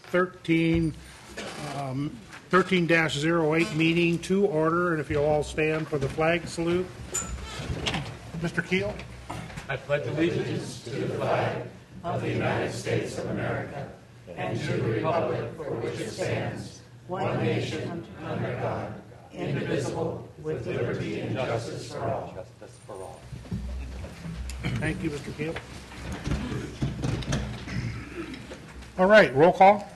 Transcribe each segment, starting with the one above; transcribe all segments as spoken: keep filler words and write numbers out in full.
thirteen, um, thirteen dash oh eight meeting to order, and if you'll all stand for the flag salute. Mister Keel. I pledge allegiance to the flag of the United States of America and to the republic for which it stands, one nation, under God, indivisible, with liberty and justice for all. Justice for all. Thank you, Mister Keel. All right, roll call.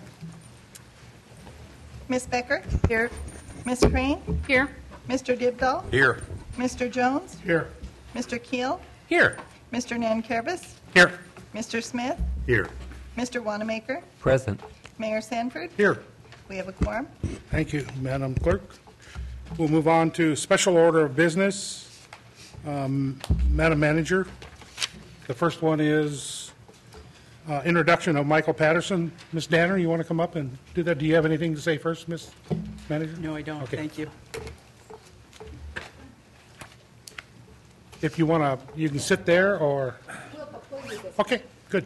Miz Becker? Here. Miz Crane? Here. Mister Dibdahl? Here. Mister Jones? Here. Mister Keel? Here. Mister Nankervis? Here. Mister Smith? Here. Mister Wanamaker? Present. Mayor Sanford? Here. We have a quorum. Thank you, Madam Clerk. We'll move on to special order of business. Um, Madam Manager, the first one is uh, introduction of Michael Patterson. Miz Danner, you want to come up and do that? Do you have anything to say first, Miz Manager? No, I don't. Okay. Thank you. If you want to, you can sit there or... Okay, good.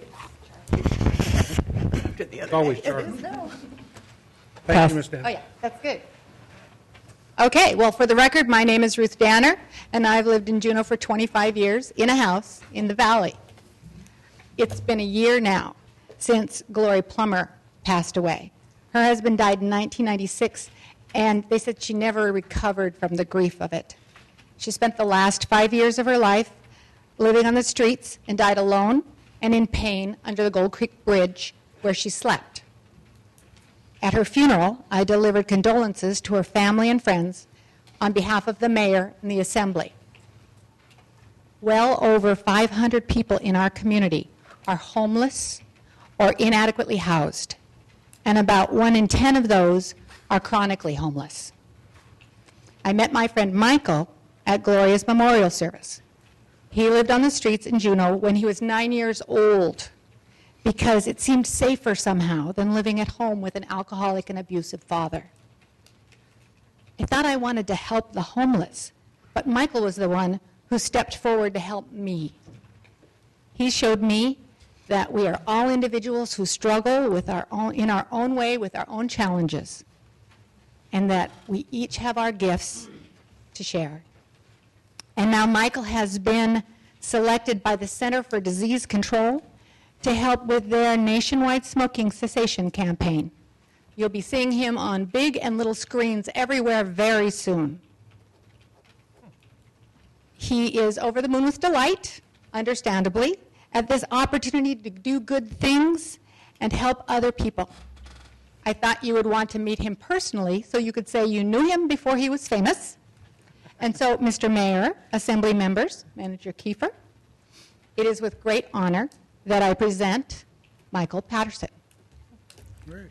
Good the other Always day. sharp. Thank you, Miz Danner. Oh, yeah, that's good. Okay, well, for the record, my name is Ruth Danner, and I've lived in Juneau for twenty-five years in a house in the valley. It's been a year now since Glory Plummer passed away. Her husband died in nineteen ninety-six, and they said she never recovered from the grief of it. She spent the last five years of her life living on the streets and died alone and in pain under the Gold Creek Bridge where she slept. At her funeral, I delivered condolences to her family and friends on behalf of the mayor and the assembly. Well over five hundred people in our community are homeless or inadequately housed, and about one in ten of those are chronically homeless. I met my friend Michael at Gloria's memorial service. He lived on the streets in Juneau when he was nine years old because it seemed safer somehow than living at home with an alcoholic and abusive father. I thought I wanted to help the homeless, but Michael was the one who stepped forward to help me. He showed me that we are all individuals who struggle with our own, in our own way with our own challenges, and that we each have our gifts to share. And now Michael has been selected by the Center for Disease Control to help with their nationwide smoking cessation campaign. You'll be seeing him on big and little screens everywhere very soon. He is over the moon with delight, understandably, at this opportunity to do good things and help other people. I thought you would want to meet him personally so you could say you knew him before he was famous. And so, Mister Mayor, Assembly members, Manager Kiefer, it is with great honor that I present Michael Patterson. Great.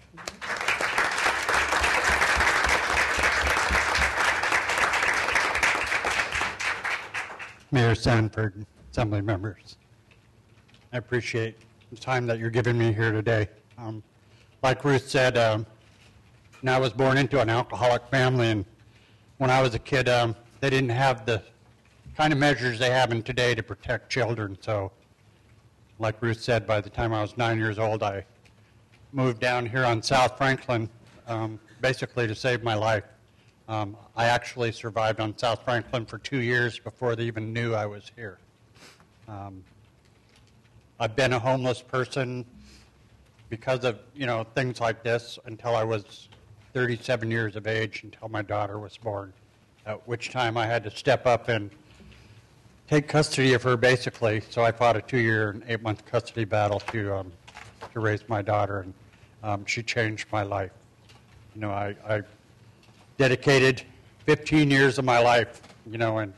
Mayor Sanford, Assembly members, I appreciate the time that you're giving me here today. Um, like Ruth said, um, and I was born into an alcoholic family, and when I was a kid, um, they didn't have the kind of measures they have in today to protect children. So, like Ruth said, by the time I was nine years old, I moved down here on South Franklin, um, basically to save my life. Um, I actually survived on South Franklin for two years before they even knew I was here. Um, I've been a homeless person because of, you know, things like this until I was thirty-seven years of age, until my daughter was born, at which time I had to step up and take custody of her, basically. So I fought a two-year and eight-month custody battle to um, to raise my daughter, and um, she changed my life. You know, I, I dedicated fifteen years of my life, you know, and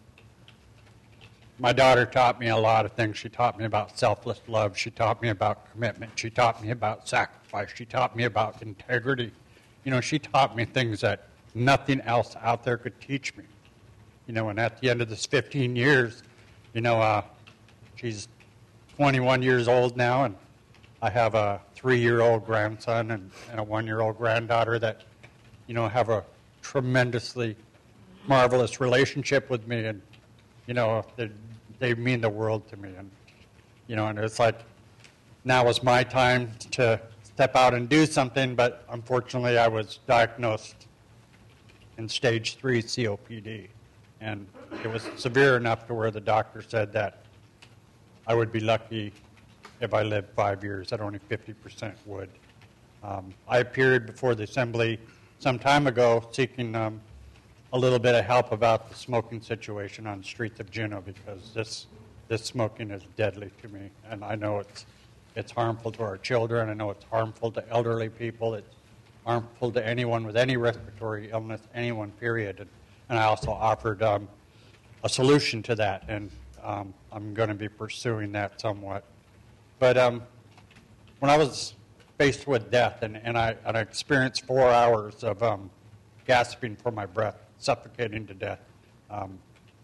my daughter taught me a lot of things. She taught me about selfless love. She taught me about commitment. She taught me about sacrifice. She taught me about integrity. You know, she taught me things that nothing else out there could teach me. You know, and at the end of this fifteen years, you know, uh, she's twenty-one years old now, and I have a three-year-old grandson and, and a one-year-old granddaughter that, you know, have a tremendously marvelous relationship with me, and, you know, they, they mean the world to me. And, you know, and it's like, now is my time to step out and do something, but unfortunately I was diagnosed in stage three C O P D. And it was severe enough to where the doctor said that I would be lucky if I lived five years, that only fifty percent would. Um, I appeared before the assembly some time ago seeking um, a little bit of help about the smoking situation on the streets of Juneau, because this, this smoking is deadly to me. And I know it's, it's harmful to our children. I know it's harmful to elderly people. It's harmful to anyone with any respiratory illness, anyone, period. And, and I also offered um, a solution to that, and um, I'm going to be pursuing that somewhat. But um, when I was faced with death, and, and, I, and I experienced four hours of um, gasping for my breath, suffocating to death, um,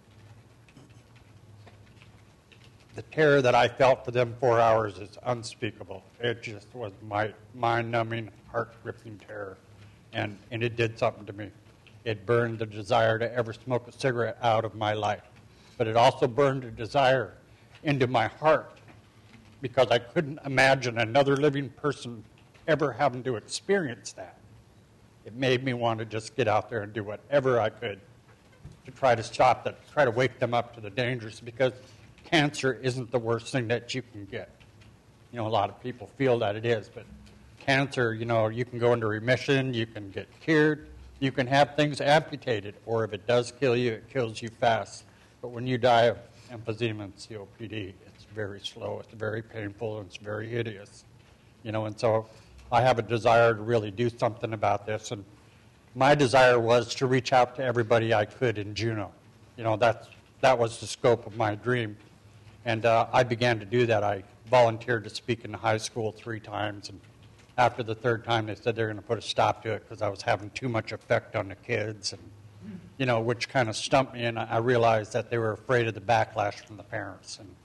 the terror that I felt for them four hours is unspeakable. It just was my mind-numbing, heart-ripping terror, and, and it did something to me. It burned the desire to ever smoke a cigarette out of my life, but it also burned a desire into my heart, because I couldn't imagine another living person ever having to experience that. It made me want to just get out there and do whatever I could to try to stop that, try to wake them up to the dangers, because cancer isn't the worst thing that you can get. You know, a lot of people feel that it is, but cancer, you know, you can go into remission, you can get cured, you can have things amputated, or if it does kill you, it kills you fast. But when you die of emphysema and C O P D, it's very slow, it's very painful, and it's very hideous. You know, and so I have a desire to really do something about this, and my desire was to reach out to everybody I could in Juneau. You know, that's, that was the scope of my dream. And uh, I began to do that. I volunteered to speak in the high school three times, and after the third time they said they were going to put a stop to it because I was having too much effect on the kids, and you know, which kind of stumped me, and I realized that they were afraid of the backlash from the parents. And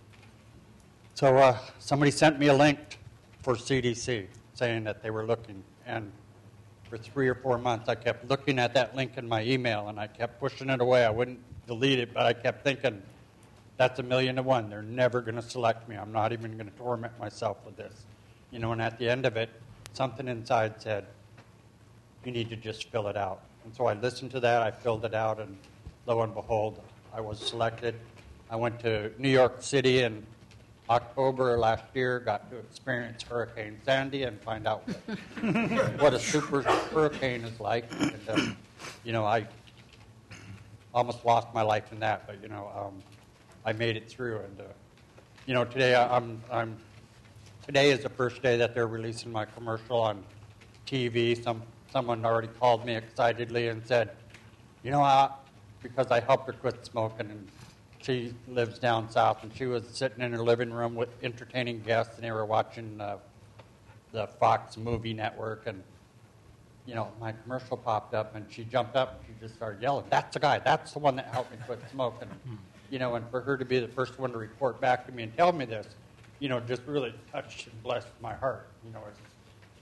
so uh, somebody sent me a link for C D C saying that they were looking, and for three or four months I kept looking at that link in my email, and I kept pushing it away. I wouldn't delete it, but I kept thinking, that's a million to one. They're never going to select me. I'm not even going to torment myself with this. You know, and at the end of it, something inside said, you need to just fill it out. And so I listened to that, I filled it out, and lo and behold, I was selected. I went to New York City in October last year, got to experience Hurricane Sandy and find out what, what a super hurricane is like. And, um, you know, I almost lost my life in that, but, you know, um, I made it through. And, uh, you know, today I'm, I'm, today is the first day that they're releasing my commercial on T V. Some, someone already called me excitedly and said, you know, I, because I helped her quit smoking, and she lives down south, and she was sitting in her living room with entertaining guests, and they were watching uh, the Fox movie network, and, you know, my commercial popped up, and she jumped up, and she just started yelling, that's the guy, that's the one that helped me quit smoking. You know, and for her to be the first one to report back to me and tell me this, you know, just really touched and blessed my heart. You know, it's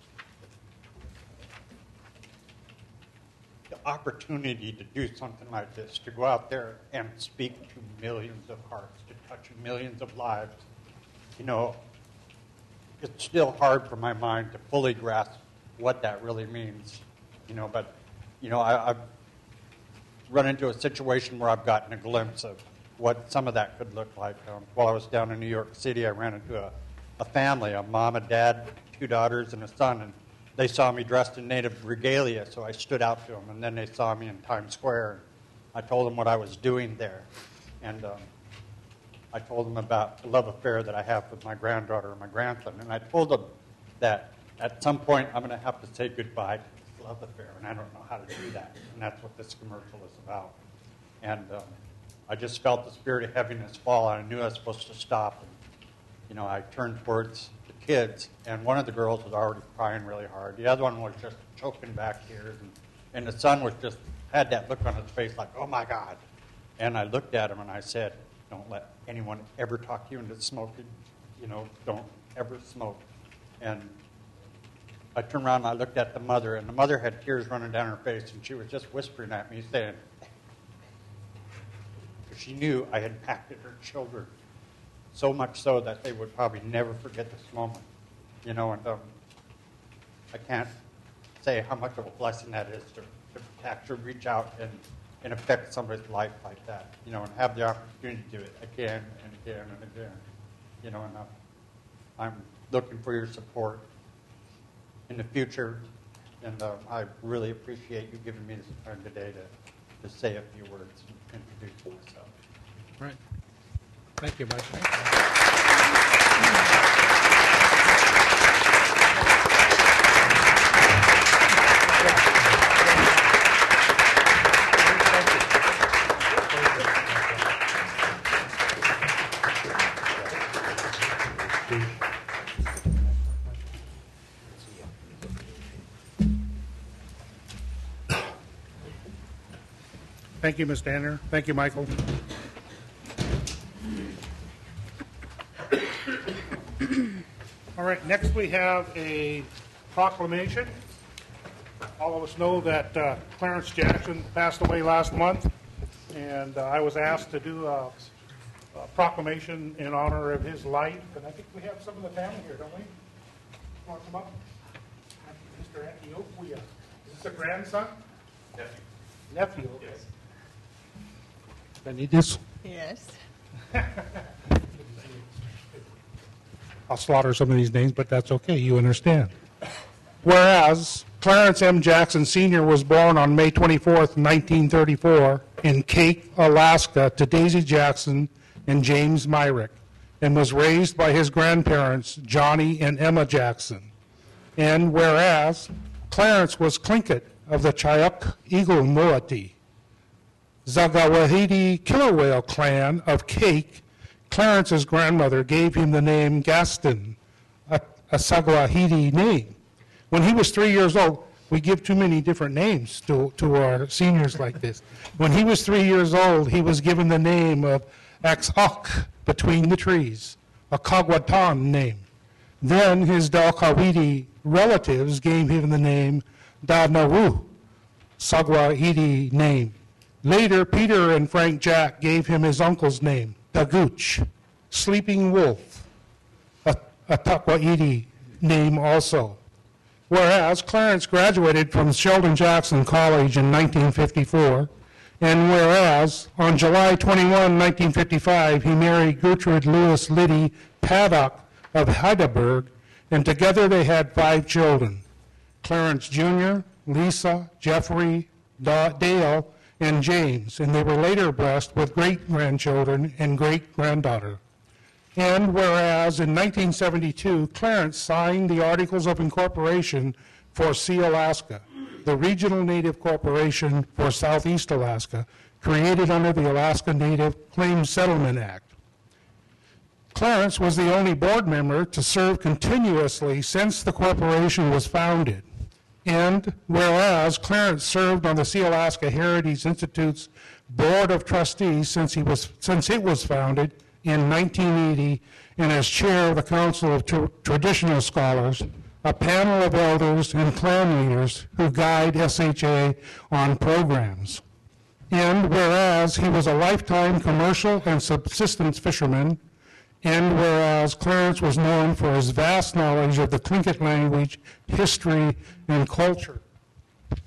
the opportunity to do something like this, to go out there and speak to millions of hearts, to touch millions of lives. You know, it's still hard for my mind to fully grasp what that really means. You know, but, you know, I, I've run into a situation where I've gotten a glimpse of what some of that could look like. Um, while I was down in New York City, I ran into a, a family, a mom, a dad, two daughters, and a son, and they saw me dressed in native regalia, so I stood out to them, and then they saw me in Times Square. I told them what I was doing there, and um, I told them about the love affair that I have with my granddaughter and my grandson, and I told them that at some point I'm going to have to say goodbye to this love affair, and I don't know how to do that, and that's what this commercial is about. And um, I just felt the spirit of heaviness fall, and I knew I was supposed to stop. And, you know, I turned towards the kids, and one of the girls was already crying really hard. The other one was just choking back tears, and, and the son was just had that look on his face like, oh, my God. And I looked at him, and I said, don't let anyone ever talk you into smoking. You know, don't ever smoke. And I turned around, and I looked at the mother, and the mother had tears running down her face, and she was just whispering at me, saying, she knew I had impacted her children so much so that they would probably never forget this moment, you know. And um, I can't say how much of a blessing that is to, to actually reach out and, and affect somebody's life like that, you know, and have the opportunity to do it again and again and again, you know, and I'm, I'm looking for your support in the future, and uh, I really appreciate you giving me this time today to, to say a few words and introduce myself. Right. Thank you, Michael. Thank you, Miz Danner. Thank you, Michael. All right, next we have a proclamation. All of us know that uh, Clarence Jackson passed away last month, and uh, I was asked to do a, a proclamation in honor of his life. And I think we have some of the family here, don't we? Want to come up? Mister Antioquia. Is this a grandson? Nephew. Nephew, okay. Yes. I need this? Yes. I'll slaughter some of these names, but that's okay. You understand. Whereas Clarence M. Jackson Senior was born on May twenty-fourth, nineteen thirty-four, in Kake, Alaska, to Daisy Jackson and James Myrick, and was raised by his grandparents, Johnny and Emma Jackson. And whereas Clarence was Tlingit of the Chayuk Eagle Moiety, Zagawahiti Killer Whale clan of Kake, Clarence's grandmother gave him the name Gaston, a, a Sagawahiti name. When he was three years old, we give too many different names to, to our seniors like this. When he was three years old, he was given the name of Axok, between the trees, a Kagwatan name. Then his Dalkawiti relatives gave him the name Dadnawu, Sagawahiti name. Later, Peter and Frank Jack gave him his uncle's name, Daguch, Sleeping Wolf, a, a Takwa'iti name also. Whereas Clarence graduated from Sheldon Jackson College in nineteen fifty-four, and whereas on July twenty-first, nineteen fifty-five, he married Gertrude Lewis Liddy Paddock of Heidelberg, and together they had five children, Clarence Junior, Lisa, Jeffrey, da- Dale, and James, and they were later blessed with great-grandchildren and great-granddaughter. And whereas in nineteen seventy-two, Clarence signed the Articles of Incorporation for Sealaska, the regional native corporation for Southeast Alaska, created under the Alaska Native Claims Settlement Act. Clarence was the only board member to serve continuously since the corporation was founded. And whereas Clarence served on the Sealaska Heritage Institute's Board of Trustees since, he was, since it was founded in nineteen eighty, and as chair of the Council of Tr- Traditional Scholars, a panel of elders and clan leaders who guide S H A on programs. And whereas he was a lifetime commercial and subsistence fisherman, and whereas Clarence was known for his vast knowledge of the Tlingit language, history, and culture. We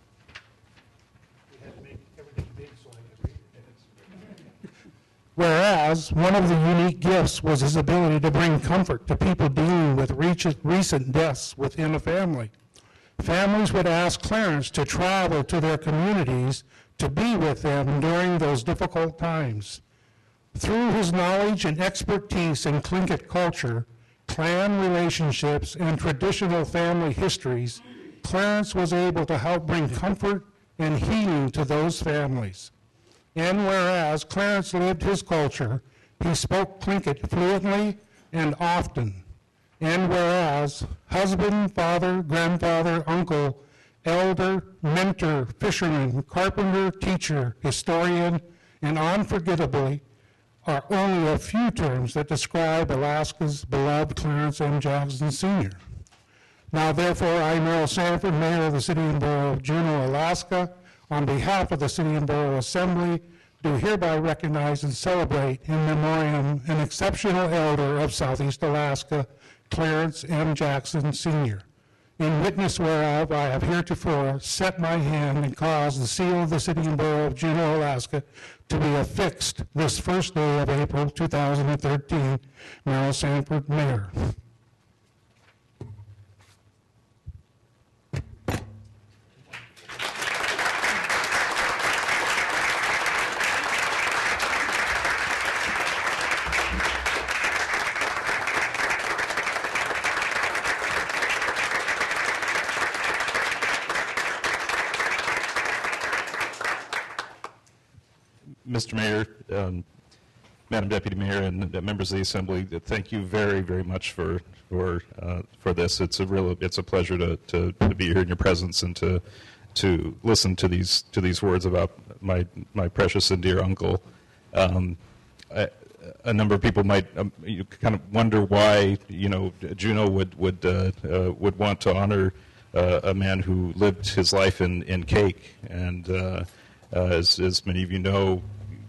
had to make everything big so I could read it. Whereas one of the unique gifts was his ability to bring comfort to people dealing with recent deaths within a family. Families would ask Clarence to travel to their communities to be with them during those difficult times. Through his knowledge and expertise in Tlingit culture, clan relationships, and traditional family histories, Clarence was able to help bring comfort and healing to those families. And whereas Clarence lived his culture, he spoke Tlingit fluently and often. And whereas husband, father, grandfather, uncle, elder, mentor, fisherman, carpenter, teacher, historian, and unforgettably, are only a few terms that describe Alaska's beloved Clarence M. Jackson Senior Now, therefore, I, Merrill Sanford, Mayor of the City and Borough of Juneau, Alaska, on behalf of the City and Borough Assembly, do hereby recognize and celebrate in memoriam an exceptional elder of Southeast Alaska, Clarence M. Jackson Senior In witness whereof, I have heretofore set my hand and caused the seal of the city and borough of Juneau, Alaska, to be affixed this first day of April two thousand thirteen. Merrill Sanford, Mayor. Mister Mayor, um, Madam Deputy Mayor, and uh, members of the Assembly, uh, thank you very, very much for for uh, for this. It's a real, it's a pleasure to, to, to be here in your presence and to to listen to these to these words about my my precious and dear uncle. Um, I, a number of people might um, you kind of wonder why you know Juneau would would uh, uh, would want to honor uh, a man who lived his life in in cake, and uh, uh, as as many of you know,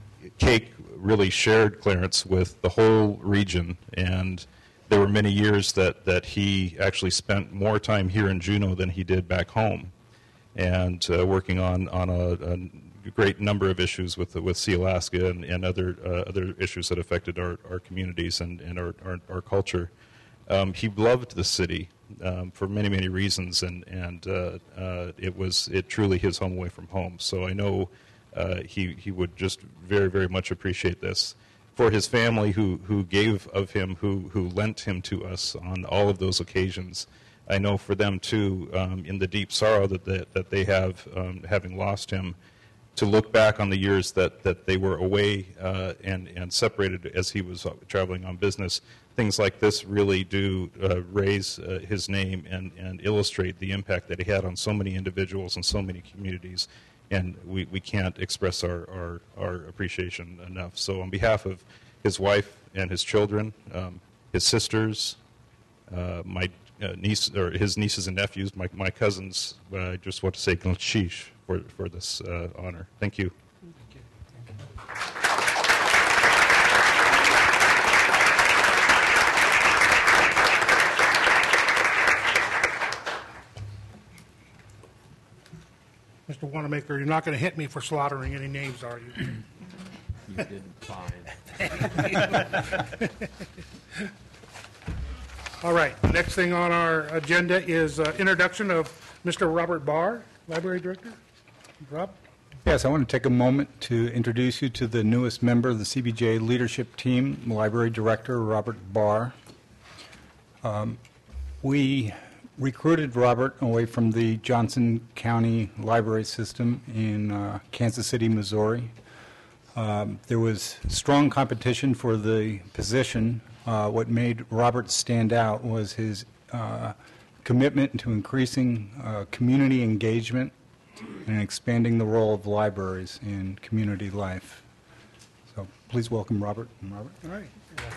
cake really shared Clarence with the whole region, and there were many years that, that he actually spent more time here in Juneau than he did back home, and uh, working on, on a, a great number of issues with with Sealaska and, and other uh, other issues that affected our, our communities and, and our, our, our culture. Um, he loved the city um, for many, many reasons, and, and uh, uh, it was it truly his home away from home. So I know Uh, he, he would just very, very much appreciate this. For his family who, who gave of him, who, who lent him to us on all of those occasions, I know for them too, um, in the deep sorrow that they, that they have, um, having lost him, to look back on the years that, that they were away uh, and, and separated as he was traveling on business, things like this really do uh, raise uh, his name and, and illustrate the impact that he had on so many individuals and so many communities. And we, we can't express our, our, our appreciation enough. So on behalf of his wife and his children, um, his sisters, uh, my uh, niece, or his nieces and nephews, my, my cousins, uh, I just want to say Gilshish for, for this uh, honor. Thank you. Thank you. Mister Wanamaker, you're not going to hit me for slaughtering any names, are you? You did fine. All right, next thing on our agenda is uh, introduction of Mister Robert Barr, Library Director. Rob? Yes, I want to take a moment to introduce you to the newest member of the C B J leadership team, Library Director Robert Barr. Um, we recruited Robert away from the Johnson County Library System in uh, Kansas City, Missouri. Um, there was strong competition for the position. Uh, what made Robert stand out was his uh, commitment to increasing uh, community engagement and expanding the role of libraries in community life. So please welcome Robert. And Robert. All right.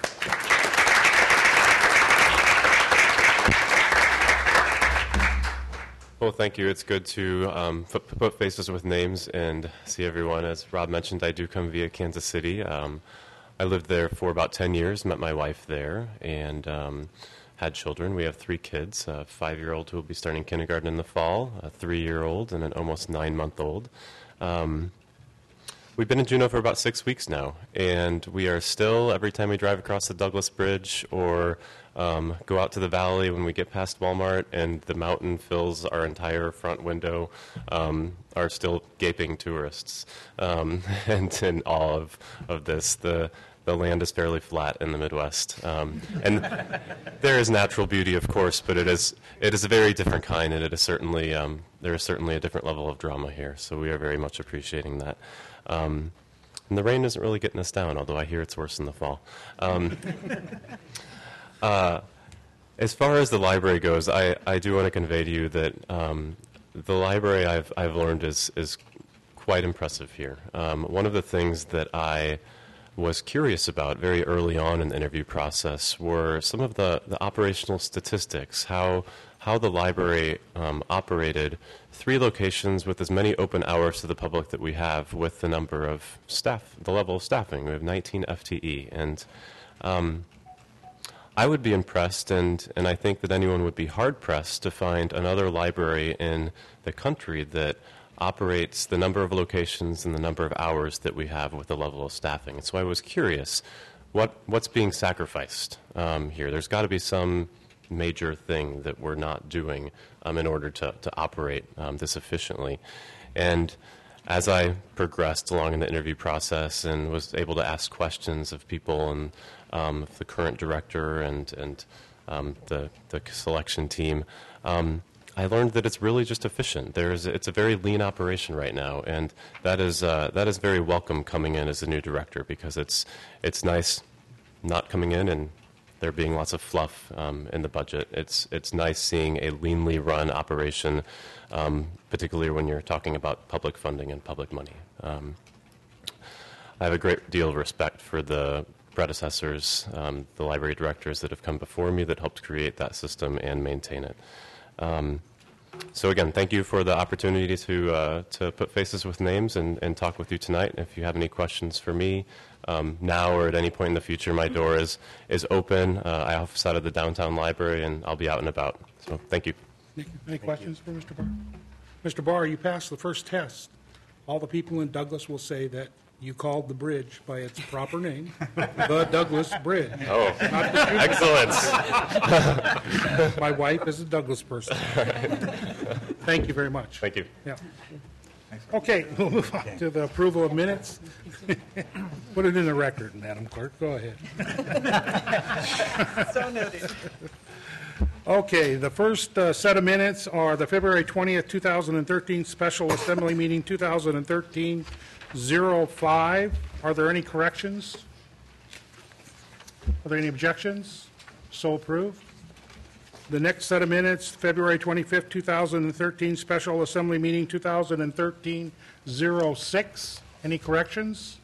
Well, thank you. It's good to um, put, put faces with names and see everyone. As Rob mentioned, I do come via Kansas City. Um, I lived there for about ten years, met my wife there, and um, had children. We have three kids, a five-year-old who will be starting kindergarten in the fall, a three-year-old, and an almost nine-month-old. Um, we've been in Juneau for about six weeks now, and we are still, every time we drive across the Douglas Bridge or Um, go out to the valley when we get past Walmart and the mountain fills our entire front window, um, are still gaping tourists um, and in awe of, of this. The, the land is fairly flat in the Midwest. Um, and there is natural beauty, of course, but it is, it is a very different kind, and it is certainly, um, there is certainly a different level of drama here, so we are very much appreciating that. Um, and the rain isn't really getting us down, although I hear it's worse in the fall. Um, Uh, as far as the library goes, I, I do want to convey to you that um, the library I've, I've learned is, is quite impressive here. Um, one of the things that I was curious about very early on in the interview process were some of the, the operational statistics, how, how the library um, operated three locations with as many open hours to the public that we have with the number of staff, the level of staffing. We have nineteen F T E. And um, I would be impressed, and, and I think that anyone would be hard-pressed to find another library in the country that operates the number of locations and the number of hours that we have with the level of staffing. And so I was curious, what, what's being sacrificed um, here? There's got to be some major thing that we're not doing um, in order to, to operate um, this efficiently. And as I progressed along in the interview process and was able to ask questions of people and um, the current director and, and um, the, the selection team, um, I learned that it's really just efficient. There's, it's a very lean operation right now, and that is, uh, that is very welcome coming in as a new director, because it's, it's nice not coming in and there being lots of fluff um, in the budget. It's, it's nice seeing a leanly run operation, um, particularly when you're talking about public funding and public money. Um, I have a great deal of respect for the predecessors, um, the library directors that have come before me that helped create that system and maintain it. Um, so again, thank you for the opportunity to uh, to put faces with names and, and talk with you tonight. If you have any questions for me um, now or at any point in the future, my door is is open. Uh, I office out of the downtown library, and I'll be out and about. So thank you. Any, any questions for Mister Barr? Mister Barr, you passed the first test. All the people in Douglas will say that you called the bridge by its proper name, the Douglas Bridge. Oh, Not the excellent. My wife is a Douglas person. Thank you very much. Thank you. Yeah. Okay, we'll move on to the approval of minutes. Put it in the record, Madam Clerk. Go ahead. So noted. Okay, the first uh, set of minutes are the February twentieth, two thousand thirteen Special Assembly Meeting two thousand thirteen oh five. Are there any corrections? Are there any objections? So approved. The next set of minutes, February twenty-fifth, two thousand thirteen Special Assembly Meeting two thousand thirteen oh six. Any corrections?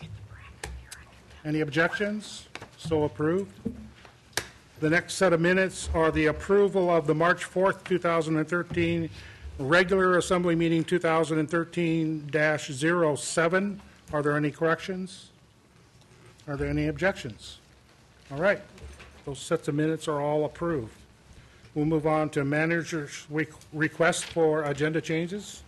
Any objections? So approved. The next set of minutes are the approval of the March fourth, two thousand thirteen regular Assembly Meeting two thousand thirteen dash oh seven. Are there any corrections? Are there any objections? All right. Those sets of minutes are all approved. We'll move on to manager's re- request for agenda changes.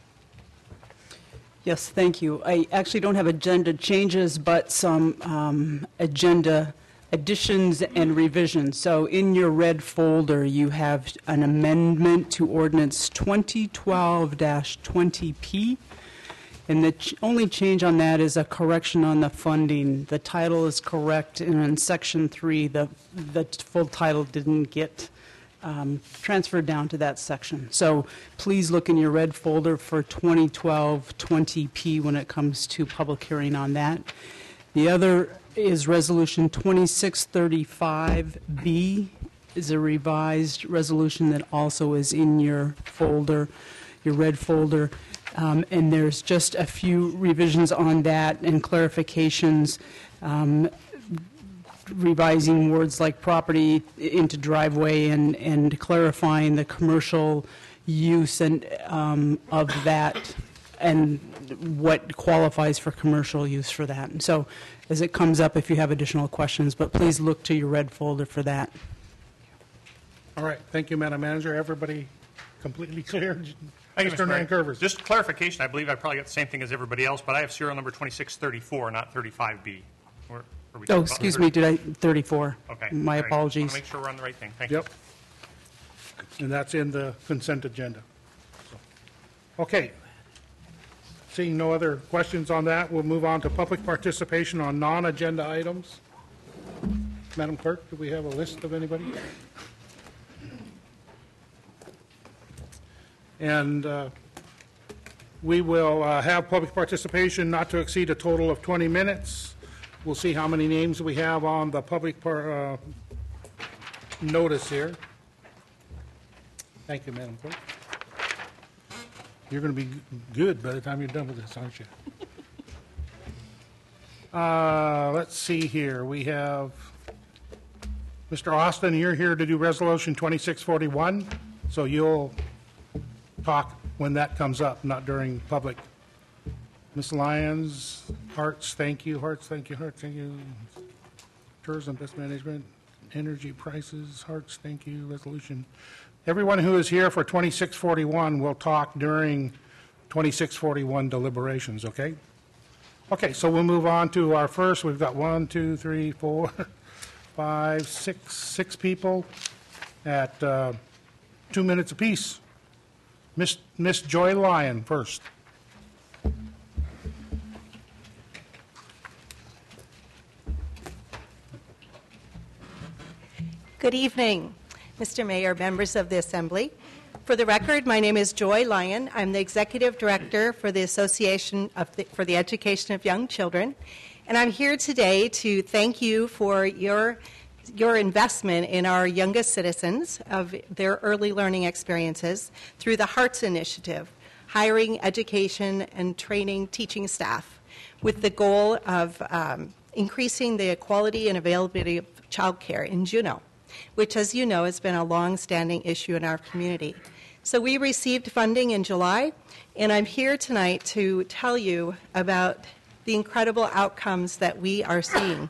Yes, thank you. I actually don't have agenda changes, but some um, agenda additions and revisions. So in your red folder, you have an amendment to ordinance twenty twelve dash twenty P. And the ch- only change on that is a correction on the funding. The title is correct, and in section three, the, the full title didn't get um, transferred down to that section. So please look in your red folder for twenty twelve twenty P when it comes to public hearing on that. The other is resolution twenty-six thirty-five B, is a revised resolution that also is in your folder, your red folder. Um, and there's just a few revisions on that and clarifications, um, revising words like property into driveway and, and clarifying the commercial use and um, of that and what qualifies for commercial use for that. And so as it comes up, if you have additional questions, but please look to your red folder for that. All right. Thank you, Madam Manager. Everybody completely clear? Thank you, Mister Mister Mayor. Nankervis. Just clarification, I believe I probably got the same thing as everybody else, but I have serial number twenty-six thirty-four, not thirty-five B. Or, or we Oh, talking about excuse thirty? me, did I, thirty-four? Okay. My All right. apologies. Want to make sure we're on the right thing. Thank you. Yep. And that's in the consent agenda. So, okay. Seeing no other questions on that, we'll move on to public participation on non-agenda items. Madam Clerk, do we have a list of anybody? And uh, we will uh, have public participation not to exceed a total of twenty minutes. We'll see how many names we have on the public par- uh, notice here. Thank you, Madam Clerk. You're going to be g- good by the time you're done with this, aren't you? Uh, let's see here. We have Mister Austin, you're here to do Resolution twenty-six forty-one, so you'll talk when that comes up, not during public. Miz Lyons, Hearts, thank you. Hearts, thank you. Hearts, thank you. Tourism, Best Management. energy prices, Hearts, thank you, resolution. Everyone who is here for twenty-six forty-one will talk during twenty-six forty-one deliberations, okay? Okay, so we'll move on to our first. We've got one, two, three, four, five, six, six people at uh, two minutes apiece. Miss Miss Joy Lyon first. Good evening, Mister Mayor, members of the Assembly. For the record, my name is Joy Lyon. I'm the Executive Director for the Association of the, for the Education of Young Children, and I'm here today to thank you for your your investment in our youngest citizens of their early learning experiences through the HEARTS initiative, hiring, education, and training teaching staff, with the goal of um, increasing the quality and availability of childcare in Juneau, which, as you know, has been a long-standing issue in our community. So we received funding in July, and I'm here tonight to tell you about the incredible outcomes that we are seeing.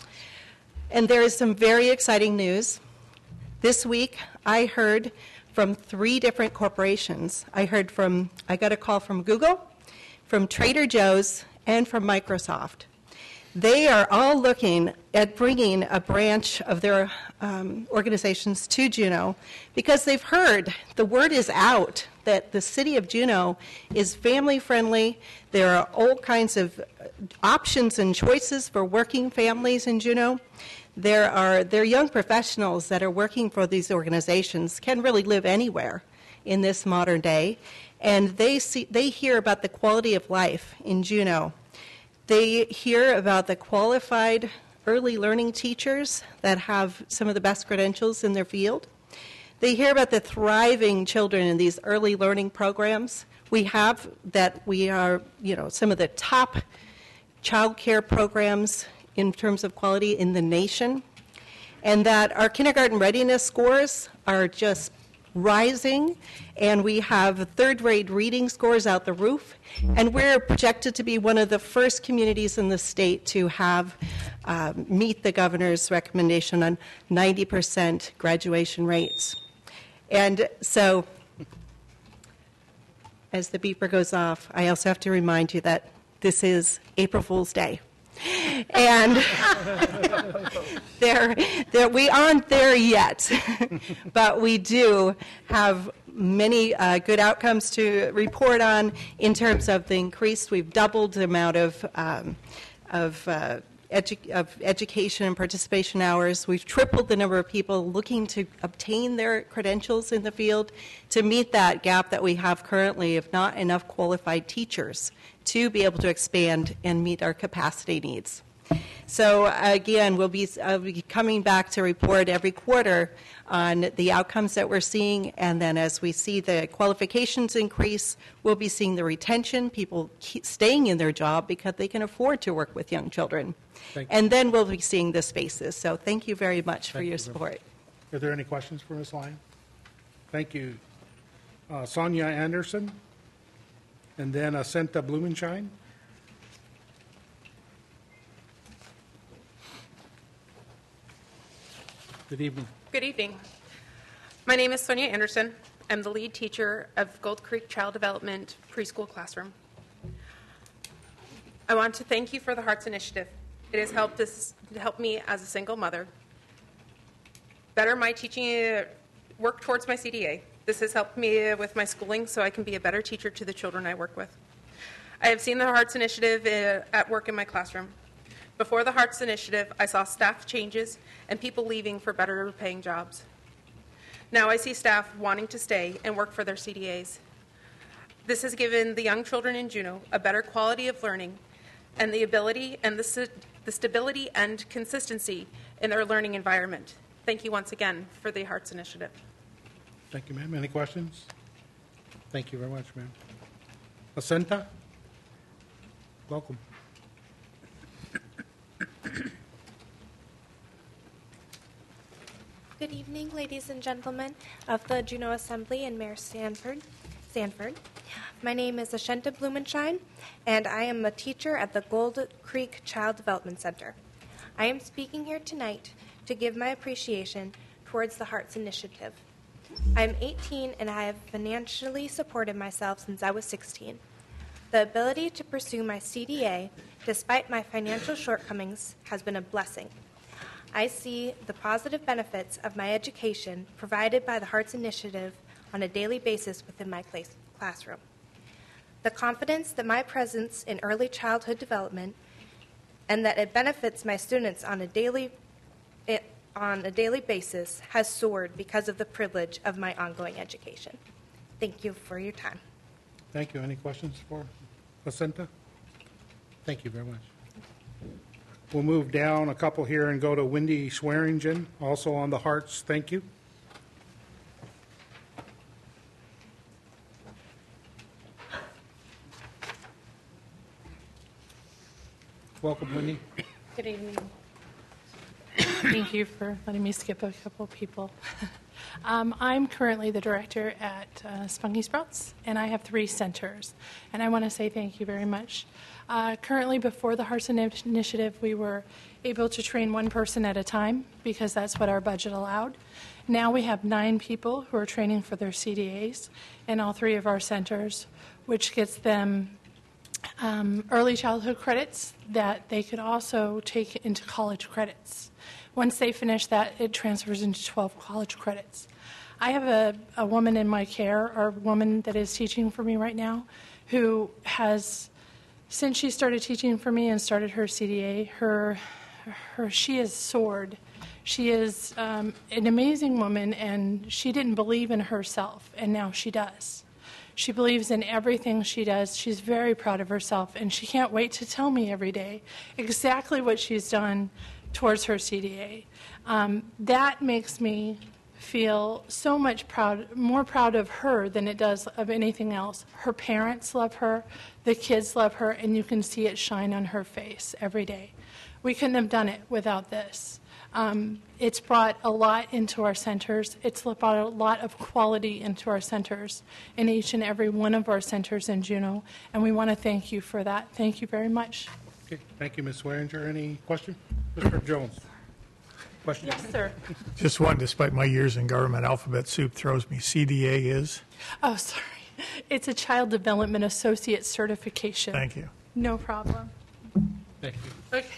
And there is some very exciting news. This week, I heard from three different corporations. I heard from, I got a call from Google, from Trader Joe's, and from Microsoft. They are all looking at bringing a branch of their um, organizations to Juneau because they've heard, the word is out, that the city of Juneau is family friendly. There are all kinds of options and choices for working families in Juneau. There are, there are young professionals that are working for these organizations, can really live anywhere in this modern day, and they see, they hear about the quality of life in Juneau. They hear about the qualified early learning teachers that have some of the best credentials in their field. They hear about the thriving children in these early learning programs. We have that we are, you know, some of the top child care programs in terms of quality in the nation, and that our kindergarten readiness scores are just rising, and we have third-grade reading scores out the roof, and we're projected to be one of the first communities in the state to have uh, meet the governor's recommendation on ninety percent graduation rates. And so, as the beeper goes off, I also have to remind you that this is April Fool's Day. And there, there, we aren't there yet, but we do have many uh, good outcomes to report on in terms of the increase. We've doubled the amount of, um, of, uh, edu- of education and participation hours. We've tripled the number of people looking to obtain their credentials in the field to meet that gap that we have currently of not enough qualified teachers to be able to expand and meet our capacity needs. So again, we'll be, uh, be coming back to report every quarter on the outcomes that we're seeing, and then as we see the qualifications increase, we'll be seeing the retention, people keep staying in their job because they can afford to work with young children. Thank you. And then we'll be seeing the spaces. So thank you very much for Thank your you. support. Are there any questions for Miz Lyon? Thank you. Uh, Sonia Anderson, and then Asenta Blumenshine. Good evening. Good evening. My name is Sonia Anderson. I'm the lead teacher of Gold Creek Child Development Preschool Classroom. I want to thank you for the HEARTS initiative. It has helped us, helped me as a single mother better my teaching, work towards my C D A. This has helped me with my schooling so I can be a better teacher to the children I work with. I have seen the HEARTS initiative at work in my classroom. Before the HEARTS initiative, I saw staff changes and people leaving for better paying jobs. Now I see staff wanting to stay and work for their C D As. This has given the young children in Juneau a better quality of learning and the ability and the, the stability and consistency in their learning environment. Thank you once again for the HEARTS initiative. Thank you, ma'am. Any questions? Thank you very much, ma'am. Asenta, welcome. Good evening, ladies and gentlemen of the Juneau Assembly and Mayor Sanford. Sanford. My name is Ashenta Blumenshine, and I am a teacher at the Gold Creek Child Development Center. I am speaking here tonight to give my appreciation towards the Hearts Initiative. I am eighteen and I have financially supported myself since I was sixteen. The ability to pursue my C D A, despite my financial shortcomings, has been a blessing. I see the positive benefits of my education provided by the Hearts Initiative on a daily basis within my class- classroom. The confidence that my presence in early childhood development and that it benefits my students on a daily it, on a daily basis has soared because of the privilege of my ongoing education. Thank you for your time. Thank you. Any questions for Placenta? Thank you very much. We'll move down a couple here and go to Wendy Swearingen, also on the Hearts. Thank you. Welcome, Wendy. Good evening. Thank you for letting me skip a couple of people. Um, I'm currently the director at uh, Spunky Sprouts, and I have three centers. And I want to say thank you very much. Uh, currently, before the Hearts Ini- Initiative, we were able to train one person at a time because that's what our budget allowed. Now we have nine people who are training for their C D As in all three of our centers, which gets them um, early childhood credits that they could also take into college credits. Once they finish that, it transfers into twelve college credits. I have a, a woman in my care, or woman that is teaching for me right now, who has, since she started teaching for me and started her C D A, her, her she has soared. She is um, an amazing woman, and she didn't believe in herself, and now she does. She believes in everything she does. She's very proud of herself, and she can't wait to tell me every day exactly what she's done towards her C D A. Um, that makes me feel so much proud, more proud of her than it does of anything else. Her parents love her, the kids love her, and you can see it shine on her face every day. We couldn't have done it without this. Um, it's brought a lot into our centers. It's brought a lot of quality into our centers in each and every one of our centers in Juneau, and we want to thank you for that. Thank you very much. Okay, thank you, Miz Swearinger. Any question? Mister Jones? Question? Yes, sir. Just one, despite my years in government, alphabet soup throws me. C D A is? Oh, sorry. It's a Child Development Associate Certification. Thank you. No problem. Thank you. Okay.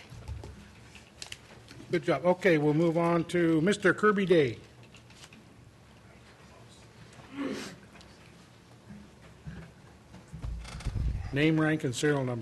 Good job. Okay, we'll move on to Mister Kirby Day. Name, rank, and serial number.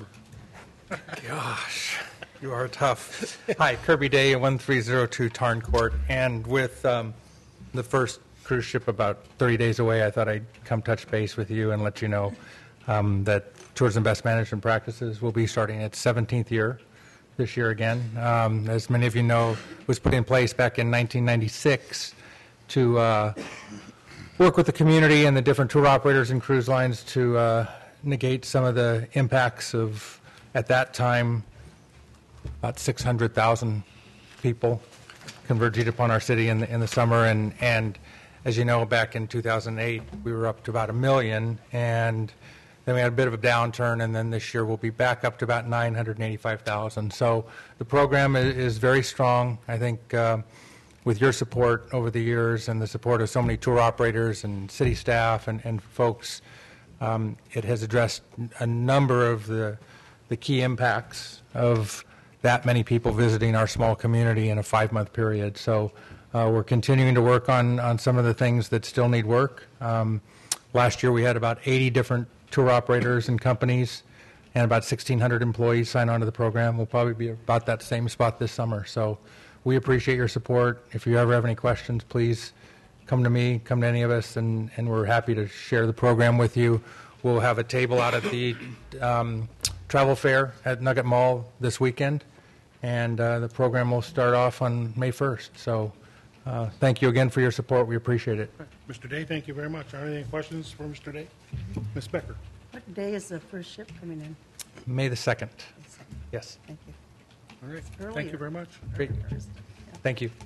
Gosh, you are tough. Hi, Kirby Day, one three zero two Tarn Court. And with um, the first cruise ship about thirty days away, I thought I'd come touch base with you and let you know um, that Tourism Best Management Practices will be starting its seventeenth year this year again. Um, as many of you know, it was put in place back in nineteen ninety-six to uh, work with the community and the different tour operators and cruise lines to uh, negate some of the impacts of, at that time, about six hundred thousand people converged upon our city in the, in the summer. And, and as you know, back in two thousand eight, we were up to about a million. And then we had a bit of a downturn. And then this year we'll be back up to about nine hundred eighty-five thousand. So the program is, is very strong. I think uh, with your support over the years and the support of so many tour operators and city staff and, and folks, um, it has addressed a number of the, the key impacts of that many people visiting our small community in a five-month period. So uh, we're continuing to work on, on some of the things that still need work. Um, last year we had about eighty different tour operators and companies and about sixteen hundred employees sign on to the program. We'll probably be about that same spot this summer. So we appreciate your support. If you ever have any questions, please come to me, come to any of us, and, and we're happy to share the program with you. We'll have a table out at the um, travel fair at Nugget Mall this weekend, and uh, the program will start off on May first. So uh, thank you again for your support. We appreciate it. Mister Day, thank you very much. Are there any questions for Mister Day? Miz Becker? What day is the first ship coming in? May the second. Yes. Thank you. All right. Earlier. Thank you very much. Great. Thank you.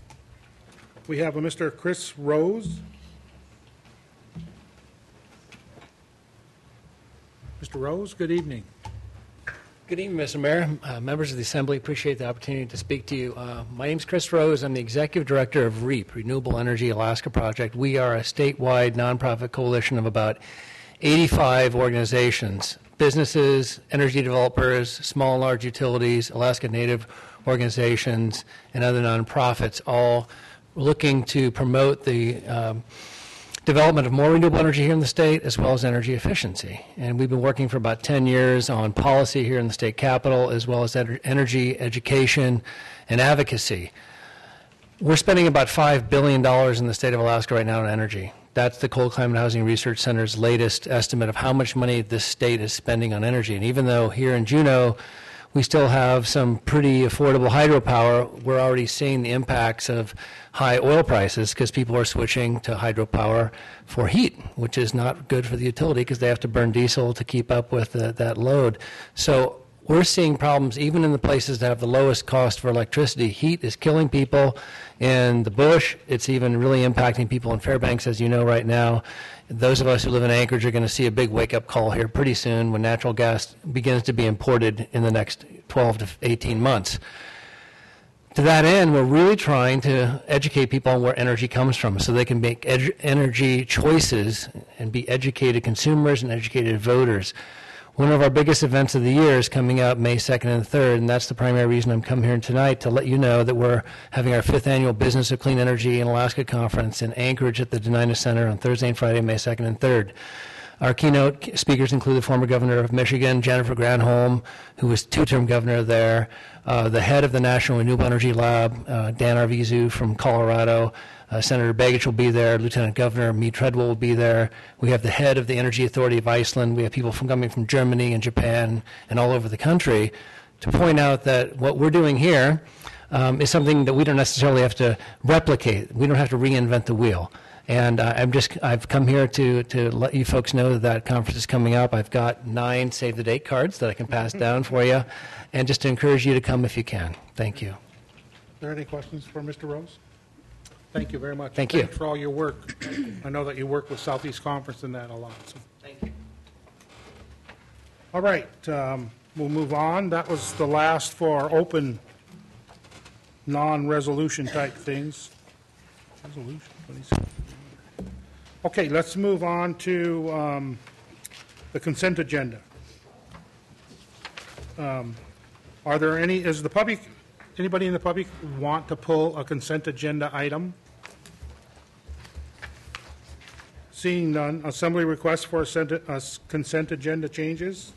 We have a Mister Chris Rose. Mister Rose, good evening. Good evening, Mister Mayor, uh, members of the Assembly. Appreciate the opportunity to speak to you. Uh, my name is Chris Rose. I'm the Executive Director of REAP, Renewable Energy Alaska Project. We are a statewide nonprofit coalition of about eighty-five organizations, businesses, energy developers, small and large utilities, Alaska Native organizations, and other nonprofits, all looking to promote the um, development of more renewable energy here in the state, as well as energy efficiency. And we've been working for about ten years on policy here in the state capitol, as well as ener- energy education and advocacy. We're spending about five billion dollars in the state of Alaska right now on energy. That's the Cold Climate Housing Research Center's latest estimate of how much money this state is spending on energy. And even though here in Juneau, we still have some pretty affordable hydropower, we're already seeing the impacts of high oil prices because people are switching to hydropower for heat, which is not good for the utility because they have to burn diesel to keep up with the, that load. So we're seeing problems even in the places that have the lowest cost for electricity. Heat is killing people in the bush. It's even really impacting people in Fairbanks, as you know right now. Those of us who live in Anchorage are going to see a big wake-up call here pretty soon when natural gas begins to be imported in the next twelve to eighteen months. To that end, we're really trying to educate people on where energy comes from so they can make edu- energy choices and be educated consumers and educated voters. One of our biggest events of the year is coming up May second and third, and that's the primary reason I'm coming here tonight, to let you know that we're having our fifth annual Business of Clean Energy in Alaska Conference in Anchorage at the Denina Center on Thursday and Friday, May second and third. Our keynote speakers include the former governor of Michigan, Jennifer Granholm, who was two-term governor there, uh, the head of the National Renewable Energy Lab, uh, Dan Arvizu from Colorado, uh, Senator Begich will be there, Lieutenant Governor Mee Treadwell will be there. We have the head of the Energy Authority of Iceland. We have people from coming from Germany and Japan and all over the country to point out that what we're doing here um, is something that we don't necessarily have to replicate. We don't have to reinvent the wheel. And uh, I'm just, I've come here to, to let you folks know that that conference is coming up. I've got nine save the date cards that I can pass down for you, and just to encourage you to come if you can. Thank you. Are there any questions for Mister Rose? Thank you very much. Thank you. Thanks for all your work. I know that you work with Southeast Conference and that a lot. So. Thank you. All right, um, we'll move on. That was the last for open, non-resolution type things. Resolution, twenty-six. Okay, let's move on to um, the consent agenda. Um, are there any, is the public, anybody in the public want to pull a consent agenda item? Seeing none, assembly requests for a sent- a consent agenda changes?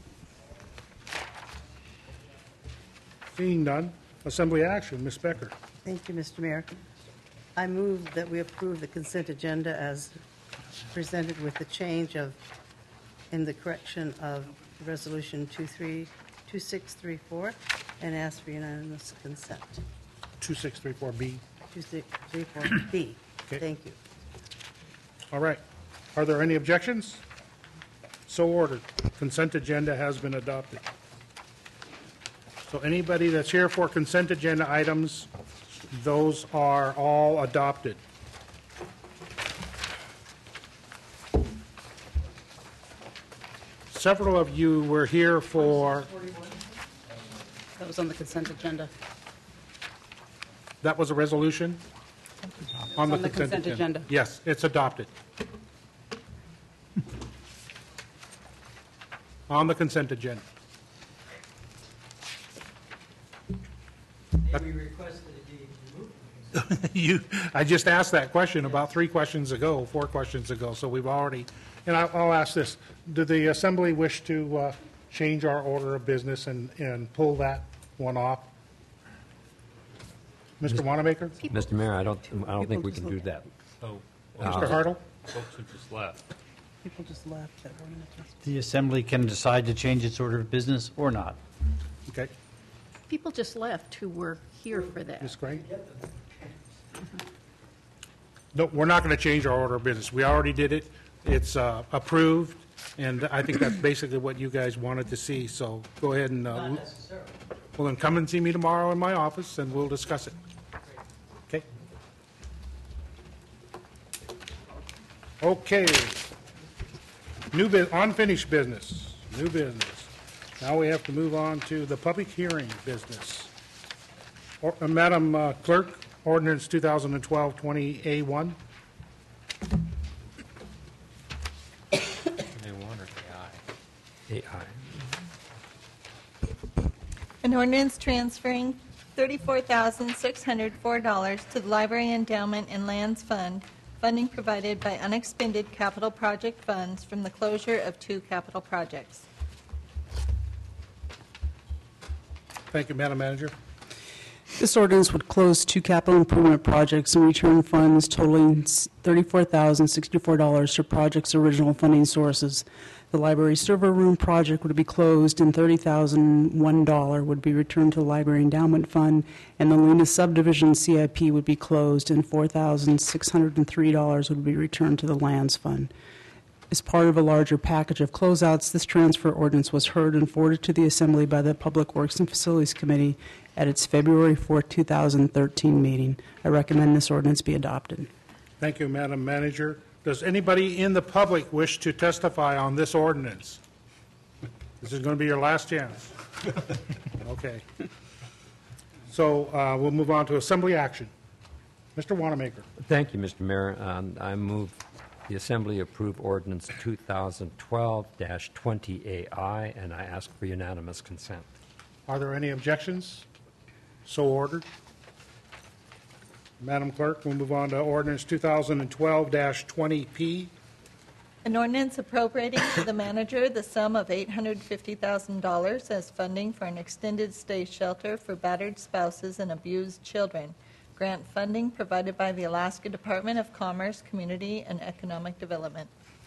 Seeing none, assembly action, Miz Becker. Thank you, Mister Mayor. I move that we approve the consent agenda as presented with the change of, in the correction of Resolution two six three four, and ask for unanimous consent. two six three four B. two six three four B. Okay. Thank you. All right. Are there any objections? So ordered. Consent agenda has been adopted. So anybody that's here for consent agenda items, those are all adopted. Several of you were here for, That was on the consent agenda. that was a resolution? On the consent agenda. Yes, it's adopted. On the consent agenda. We requested it be removed. You, I just asked that question about three questions ago, four questions ago, so we've already, and I'll, I'll ask this. Do the Assembly wish to uh, change our order of business and, and pull that one off? Mister Wanamaker? Mister Mayor, I don't, I don't think we can do that. So, Mister Hartle? folks who just left. People just left that one. The Assembly can decide to change its order of business or not. Okay. People just left who were here for that. Miz Gray? No, we're not going to change our order of business. We already did it. It's uh, approved, and I think that's basically what you guys wanted to see, so go ahead and, uh, Not necessarily. well, then come and see me tomorrow in my office, and we'll discuss it. Okay? Okay. New bu, unfinished business, new business. Now we have to move on to the public hearing business. Or- uh, Madam uh, Clerk, ordinance twenty twelve twenty A one. A I. An ordinance transferring thirty-four thousand six hundred four dollars to the Library Endowment and Lands Fund, funding provided by unexpended capital project funds from the closure of two capital projects. Thank you, Madam Manager. This ordinance would close two capital improvement projects and return funds totaling thirty-four thousand sixty-four dollars to projects' original funding sources. The library server room project would be closed and thirty thousand one dollars would be returned to the Library Endowment Fund, and the Lena Subdivision C I P would be closed and four thousand six hundred three dollars would be returned to the Lands Fund. As part of a larger package of closeouts, this transfer ordinance was heard and forwarded to the Assembly by the Public Works and Facilities Committee at its February fourth, two thousand thirteen meeting. I recommend this ordinance be adopted. Thank you, Madam Manager. Does anybody in the public wish to testify on this ordinance? This is going to be your last chance. Okay. So uh, we'll move on to Assembly action. Mister Wanamaker. Thank you, Mister Mayor. Um, I move the Assembly approve ordinance two thousand twelve twenty A I, and I ask for unanimous consent. Are there any objections? So ordered. Madam Clerk, we'll move on to ordinance two thousand twelve twenty P. An ordinance appropriating to the manager the sum of eight hundred fifty thousand dollars as funding for an extended stay shelter for battered spouses and abused children. Grant funding provided by the Alaska Department of Commerce, Community, and Economic Development.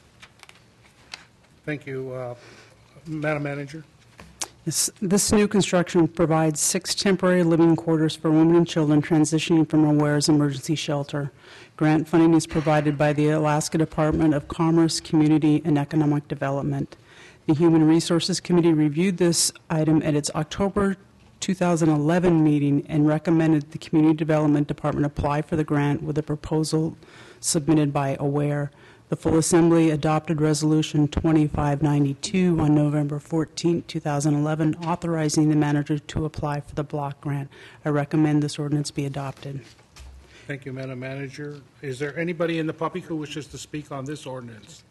Thank you, uh, Madam Manager. This, this new construction provides six temporary living quarters for women and children transitioning from a Wares emergency shelter. Grant funding is provided by the Alaska Department of Commerce, Community, and Economic Development. The Human Resources Committee reviewed this item at its October two thousand eleven meeting and recommended the Community Development Department apply for the grant with a proposal submitted by AWARE. The full Assembly adopted Resolution twenty-five ninety-two on November fourteenth, two thousand eleven, authorizing the manager to apply for the block grant. I recommend this ordinance be adopted. Thank you, Madam Manager. Is there anybody in the public who wishes to speak on this ordinance?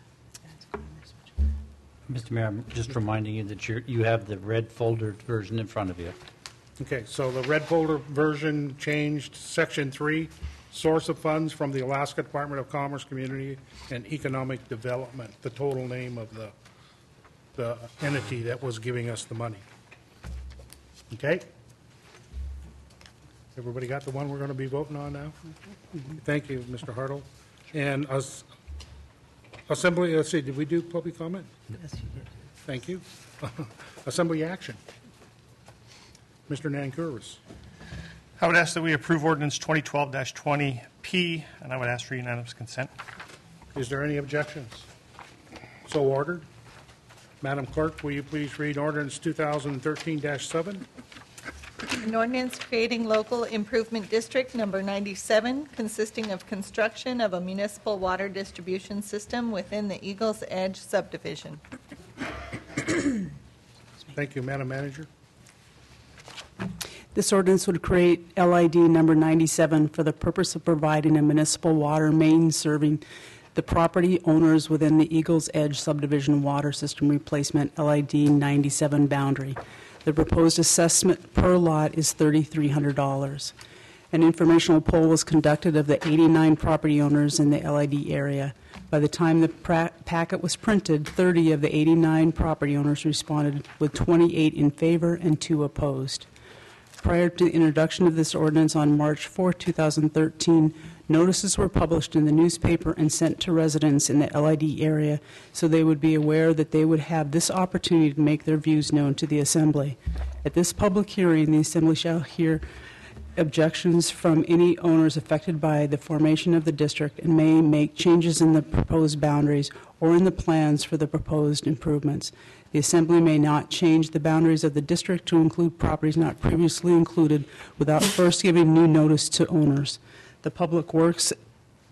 Mister Mayor, I'm just reminding you that you're, you have the red folder version in front of you. Okay, so the red folder version changed Section three, source of funds from the Alaska Department of Commerce, Community, and Economic Development, the total name of the, the entity that was giving us the money. Okay? Everybody got the one we're going to be voting on now? Thank you, Mister Hartle. And us, Assembly, let's see, did we do public comment? Yes, you did. Thank you. Assembly action. Mister Nankurvis. I would ask that we approve ordinance twenty twelve twenty P, and I would ask for unanimous consent. Is there any objections? So ordered. Madam Clerk, will you please read ordinance two thousand thirteen seven? An ordinance creating local improvement district number ninety-seven, consisting of construction of a municipal water distribution system within the Eagles Edge subdivision. Thank you, Madam Manager. This ordinance would create L I D number ninety-seven for the purpose of providing a municipal water main serving the property owners within the Eagles Edge subdivision water system replacement L I D ninety-seven boundary. The proposed assessment per lot is three thousand three hundred dollars. An informational poll was conducted of the eighty-nine property owners in the L I D area. By the time the pra- packet was printed, thirty of the eighty-nine property owners responded, with twenty-eight in favor and two opposed. Prior to the introduction of this ordinance on March fourth, two thousand thirteen, notices were published in the newspaper and sent to residents in the L I D area so they would be aware that they would have this opportunity to make their views known to the Assembly. At this public hearing, the Assembly shall hear objections from any owners affected by the formation of the district and may make changes in the proposed boundaries or in the plans for the proposed improvements. The Assembly may not change the boundaries of the district to include properties not previously included without first giving new notice to owners. The Public Works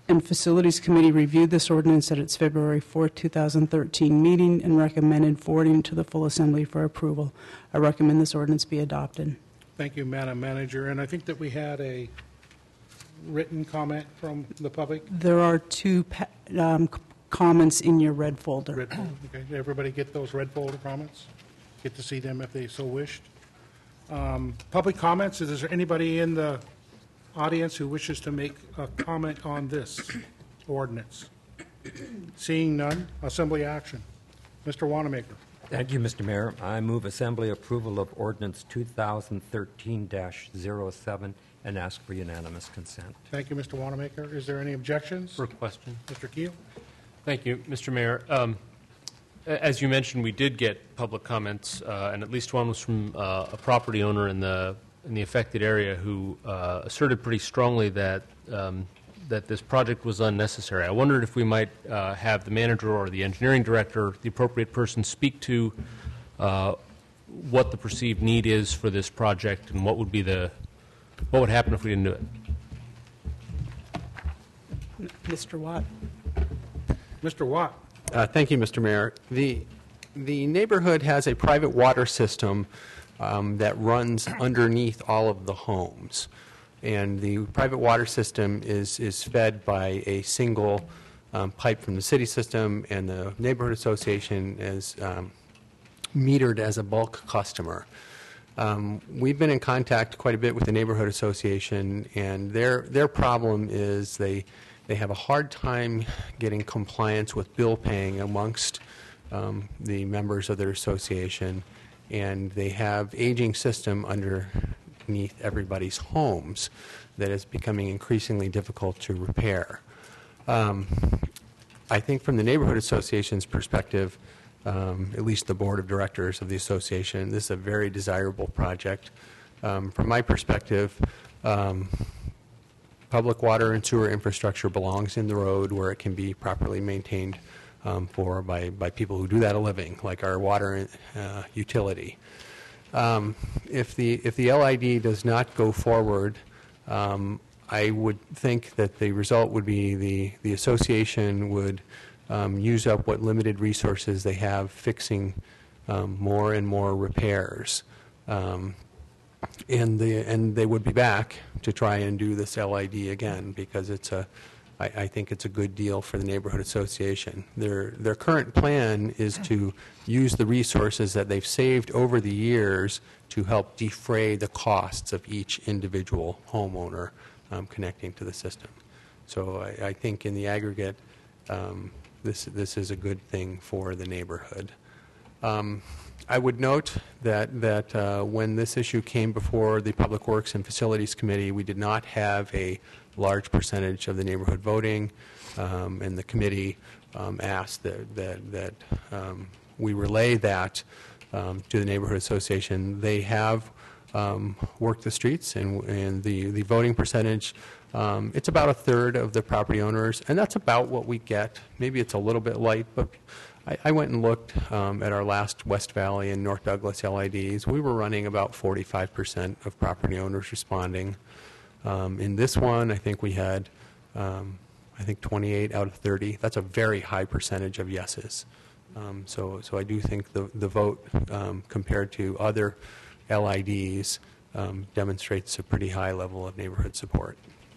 and Facilities Committee reviewed this ordinance at its February fourth, two thousand thirteen meeting and recommended forwarding it to the full assembly for approval. I recommend this ordinance be adopted. Thank you, Madam Manager. And I think that we had a written comment from the public. There are two pa- um, c- comments in your red folder. Red folder, okay. Did everybody get those red folder comments? Get to see them if they so wished. Um, Public comments, is there anybody in the audience who wishes to make a comment on this ordinance? Seeing none, assembly action. Mister Wanamaker. Thank you, Mister Mayor. I move Assembly approval of Ordinance two thousand thirteen dash zero seven and ask for unanimous consent. Thank you, Mister Wanamaker. Is there any objections? For question. Mister Keel. Thank you, Mister Mayor. Um, a- as you mentioned, we did get public comments, uh, and at least one was from uh, a property owner in the in the affected area who uh, asserted pretty strongly that um, that this project was unnecessary. I wondered if we might uh, have the manager or the engineering director, the appropriate person, speak to uh, what the perceived need is for this project and what would be the what would happen if we didn't do it. Mister Watt. Mister Watt. Uh, thank you, Mister Mayor. The, the neighborhood has a private water system um, that runs underneath all of the homes. And the private water system is, is fed by a single um, pipe from the city system, and the neighborhood association is um, metered as a bulk customer. Um, we've been in contact quite a bit with the neighborhood association, and their, their problem is they They have a hard time getting compliance with bill paying amongst um, the members of their association, and they have aging system underneath everybody's homes that is becoming increasingly difficult to repair. Um, I think from the neighborhood association's perspective, um, at least the board of directors of the association, this is a very desirable project. Um, from my perspective, um, public water and sewer infrastructure belongs in the road where it can be properly maintained um, for by, by people who do that a living, like our water uh, utility. Um, if the if the L I D does not go forward, um, I would think that the result would be the the association would um, use up what limited resources they have fixing um, more and more repairs. Um, And the and they would be back to try and do this L I D again, because it's a, I, I think it's a good deal for the neighborhood association. Their their current plan is to use the resources that they've saved over the years to help defray the costs of each individual homeowner um, connecting to the system. So I, I think in the aggregate, um, this this is a good thing for the neighborhood. Um, I would note that, that uh, when this issue came before the Public Works and Facilities Committee, we did not have a large percentage of the neighborhood voting, um, and the committee um, asked that, that, that um, we relay that um, to the neighborhood association. They have um, worked the streets, and, and the, the voting percentage, um, it's about a third of the property owners, and that's about what we get. Maybe it's a little bit light, but I went and looked um, at our last West Valley and North Douglas L I Ds. We were running about forty-five percent of property owners responding. Um, in this one, I think we had, um, I think twenty-eight out of thirty. That's a very high percentage of yeses. Um, so, so I do think the the vote um, compared to other L I Ds um, demonstrates a pretty high level of neighborhood support.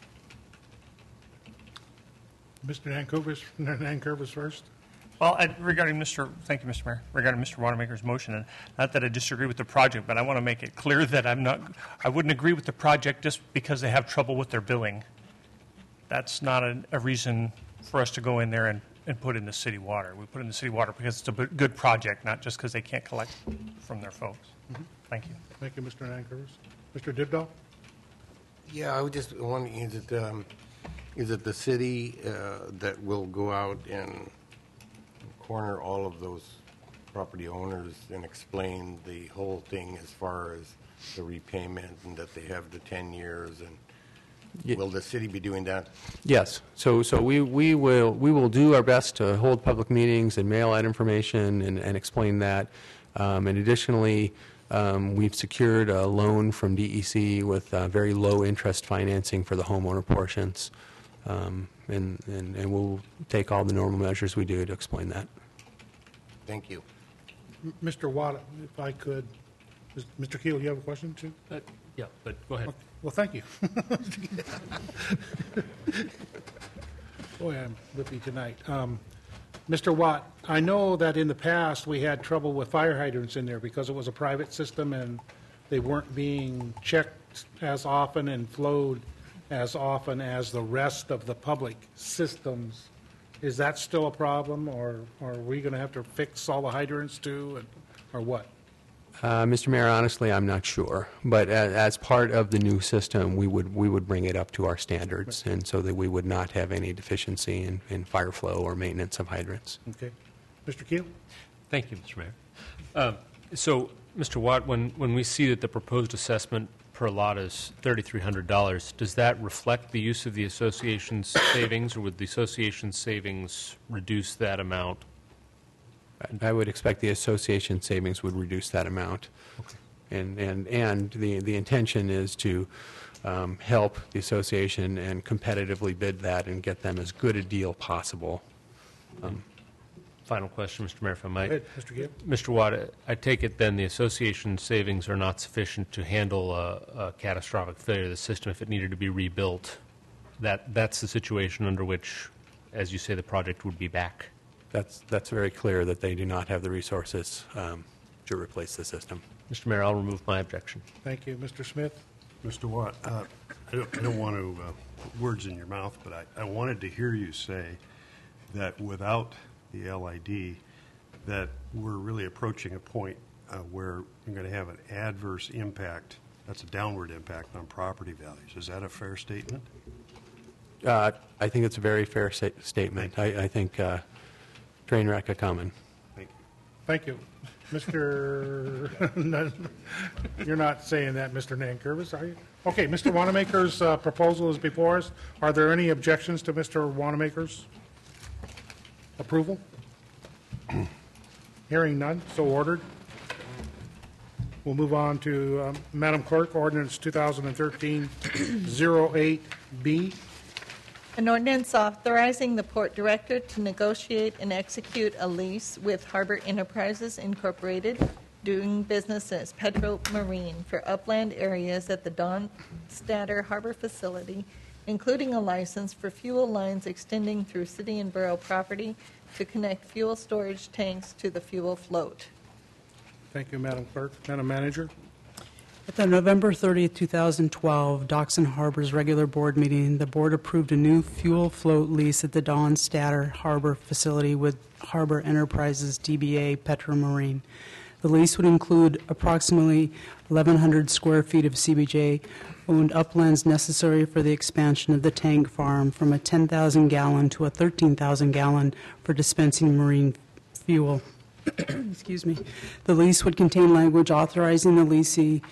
Mister Nankervis, Nankervis first. Well, I, regarding Mister Thank you, Mister Mayor. Regarding Mister Wanamaker's motion, and not that I disagree with the project, but I want to make it clear that I'm not. I wouldn't agree with the project just because they have trouble with their billing. That's not a, a reason for us to go in there and, and put in the city water. We put in the city water because it's a b- good project, not just because they can't collect from their folks. Mm-hmm. Thank you. Thank you, Mister Nankervis. Mister Dibdahl? Yeah, I would just wonder, is it, um, is it the city uh, that will go out and corner all of those property owners and explain the whole thing as far as the repayment and that they have the ten years, and Ye- will the city be doing that? Yes. So, so we, we will we will do our best to hold public meetings and mail out information and, and explain that. Um, and additionally, um, we've secured a loan from D E C with uh, very low interest financing for the homeowner portions. Um, and, and, and we'll take all the normal measures we do to explain that. Thank you. M- Mister Watt, if I could, is- Mister Keel, you have a question too? Uh, Yeah, but go ahead. Well, thank you. Boy, I'm whippy tonight. Um, Mister Watt, I know that in the past, we had trouble with fire hydrants in there because it was a private system and they weren't being checked as often and flowed as often as the rest of the public systems. Is that still a problem, or or are we going to have to fix all the hydrants too, and- or what? Uh, Mister Mayor, honestly, I'm not sure. But as, as part of the new system, we would, we would bring it up to our standards, and so that we would not have any deficiency in, in fire flow or maintenance of hydrants. Okay. Mister Keel? Thank you, Mister Mayor. Uh, So, Mister Watt, when, when we see that the proposed assessment per lot is three thousand three hundred dollars, does that reflect the use of the association's savings, or would the association's savings reduce that amount? I- I would expect the association savings would reduce that amount. And, and, and the, the intention is to um, help the association and competitively bid that and get them as good a deal possible. Um, Final question, Mister Mayor, if I might. Go ahead, Mister Gill. Mister Watt, I take it then the association's savings are not sufficient to handle a, a catastrophic failure of the system if it needed to be rebuilt. That, that's the situation under which, as you say, the project would be back. That's, that's very clear that they do not have the resources um, to replace the system. Mister Mayor, I'll remove my objection. Thank you. Mister Smith? Mister Watt, uh, I don't, I don't want to uh, put words in your mouth, but I, I wanted to hear you say that without the L I D, that we're really approaching a point uh, where you're going to have an adverse impact, that's a downward impact on property values. Is that a fair statement? Uh, I think it's a very fair sta- statement. I, I think uh, train wreck a coming. Thank you. Thank you. Mister You're not saying that, Mister Nankervis, are you? Okay, Mister Wanamaker's uh, proposal is before us. Are there any objections to Mister Wanamaker's approval? Hearing none, so ordered. We'll move on to, um, Madam Clerk, ordinance two thousand thirteen oh eight B. An ordinance authorizing the port director to negotiate and execute a lease with Harbor Enterprises Incorporated, doing business as Petro Marine, for upland areas at the Don Statter Harbor facility, including a license for fuel lines extending through city and borough property to connect fuel storage tanks to the fuel float. Thank you, Madam Clerk. Madam Manager? At the November thirtieth, two thousand twelve Docks and Harbors regular board meeting, the board approved a new fuel float lease at the Don Statter Harbor facility with Harbor Enterprises D B A Petro Marine. The lease would include approximately eleven hundred square feet of C B J-owned uplands necessary for the expansion of the tank farm from a ten thousand gallon to a thirteen thousand gallon for dispensing marine fuel. Excuse me. The lease would contain language authorizing the leasee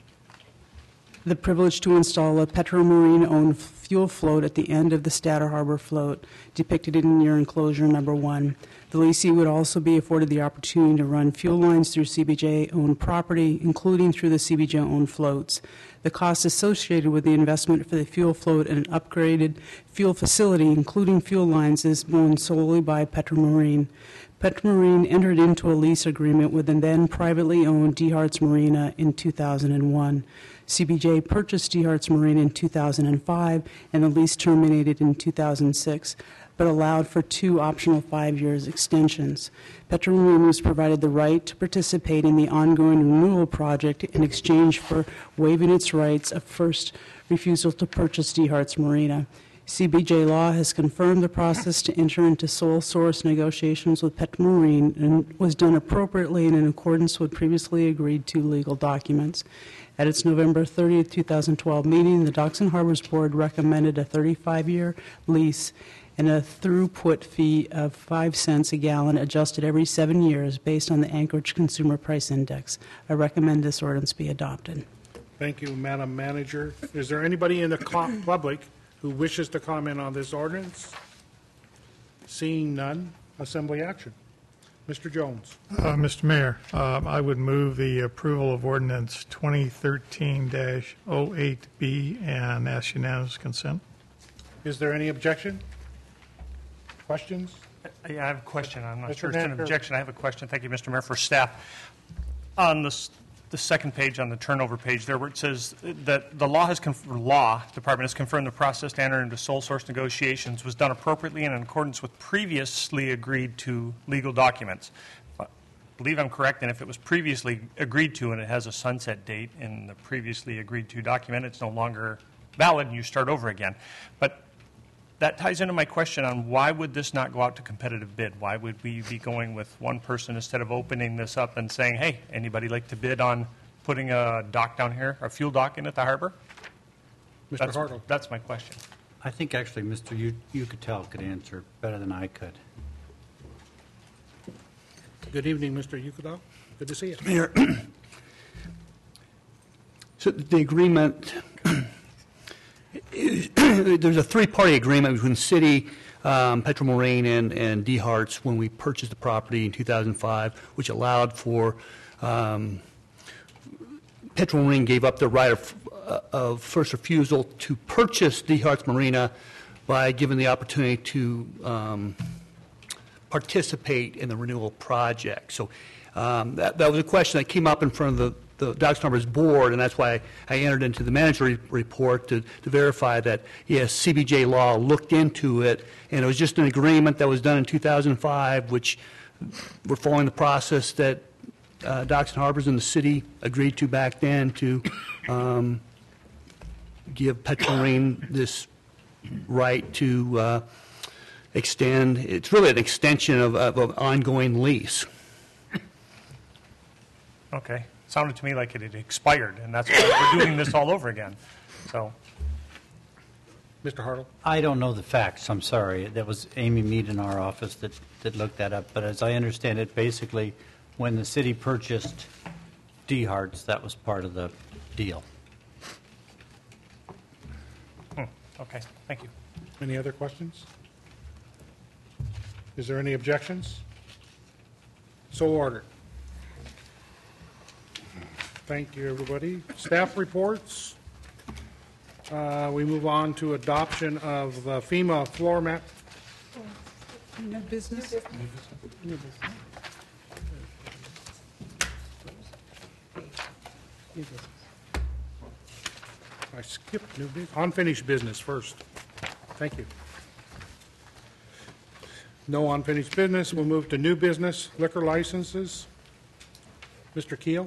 the privilege to install a Petro Marine-owned fuel float at the end of the Statter Harbor float, depicted in your enclosure number one. The leasee would also be afforded the opportunity to run fuel lines through C B J-owned property, including through the C B J-owned floats. The cost associated with the investment for the fuel float and an upgraded fuel facility, including fuel lines, is borne solely by Petro Marine. Petro Marine entered into a lease agreement with the then privately owned DeHart's Marina in two thousand one. C B J purchased DeHart's Marina in two thousand five, and the lease terminated in two thousand six, but allowed for two optional five years extensions. Petro Marine was provided the right to participate in the ongoing renewal project in exchange for waiving its rights of first refusal to purchase DeHart's Marina. C B J Law has confirmed the process to enter into sole source negotiations with Petro Marine and was done appropriately and in accordance with previously agreed to legal documents. At its November thirtieth, two thousand twelve meeting, the Docks and Harbors Board recommended a thirty-five year lease and a throughput fee of five cents a gallon adjusted every seven years based on the Anchorage Consumer Price Index. I recommend this ordinance be adopted. Thank you, Madam Manager. Is there anybody in the cl- public who wishes to comment on this ordinance? Seeing none, assembly action. Mister Jones. Uh, Mister Mayor, um, I would move the approval of ordinance twenty thirteen oh eight B and ask unanimous consent. Is there any objection? Questions? Yeah, I have a question. I'm not Mister sure it's an Manager. objection. I have a question. Thank you, Mister Mayor, for staff. On this, the second page, on the turnover page there, where it says that the law has, conf- law department has confirmed the process to enter into sole source negotiations was done appropriately and in accordance with previously agreed to legal documents. I believe I'm correct, and if it was previously agreed to and it has a sunset date in the previously agreed to document, it's no longer valid and you start over again. But that ties into my question on why would this not go out to competitive bid? Why would we be going with one person instead of opening this up and saying, hey, anybody like to bid on putting a dock down here, a fuel dock in at the harbor? Mister That's, Hartle. that's my question. I think actually Mister U- Ucatel could answer better than I could. Good evening, Mister Yukadal. Good to see you. Mayor, so the agreement, there's a three-party agreement between the city, um, Petromarine, and, and D. Harts when we purchased the property in two thousand five, which allowed for, um, Petromarine gave up the right of, uh, of first refusal to purchase D. Harts Marina by giving the opportunity to um, participate in the renewal project. So um, that, that was a question that came up in front of the, the Docks and Harbors Board, and that's why I entered into the manager re- report to, to verify that, yes, C B J law looked into it, and it was just an agreement that was done in two thousand five, which we're following the process that uh, Docks and Harbors and the city agreed to back then to um, give Petromarine this right to uh, extend. It's really an extension of, of an ongoing lease. Okay. Sounded to me like it had expired, and that's why we're doing this all over again. So, Mister Hartle? I don't know the facts, I'm sorry. That was Amy Mead in our office that, that looked that up. But as I understand it, basically, when the city purchased D. Harts, that was part of the deal. hmm, okay. Thank you. Any other questions? Is there any objections? So ordered. Thank you, everybody. Staff reports. Uh, We move on to adoption of uh, FEMA floor mat. New business? New business. I skipped new business. Unfinished business first. Thank you. No unfinished business. We'll move to new business, liquor licenses. Mister Keel?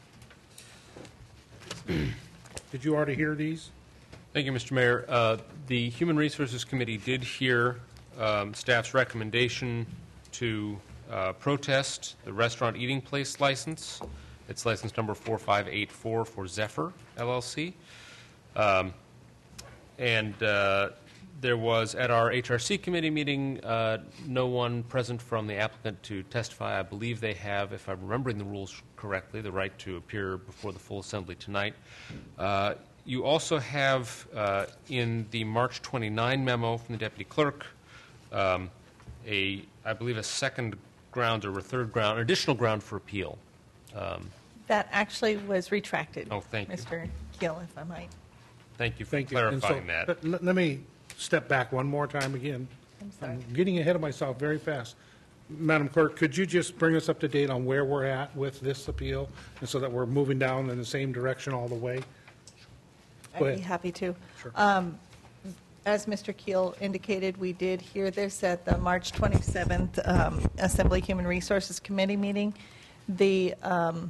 Did you already hear these? Thank you, Mister Mayor. Uh, The Human Resources Committee did hear um, staff's recommendation to uh, protest the restaurant eating place license. It's license number four five eight four for Zephyr L L C. Um, And uh, there was, at our H R C committee meeting, uh, no one present from the applicant to testify. I believe they have, if I'm remembering the rules correctly, the right to appear before the full assembly tonight. Uh, You also have, uh, in the March twenty-ninth memo from the deputy clerk, um, a, I believe, a second ground or a third ground, additional ground for appeal. Um, That actually was retracted. Oh, thank you. Mister Keel, if I might. Thank you for Thank you. And so, clarifying that. let- Let me step back one more time again. I'm sorry. I'm getting ahead of myself very fast. Madam Clerk, could you just bring us up to date on where we're at with this appeal, and so that we're moving down in the same direction all the way? Go I'd ahead. be happy to. Sure. Um, As Mister Keel indicated, we did hear this at the March twenty-seventh um, Assembly Human Resources Committee meeting. The, um,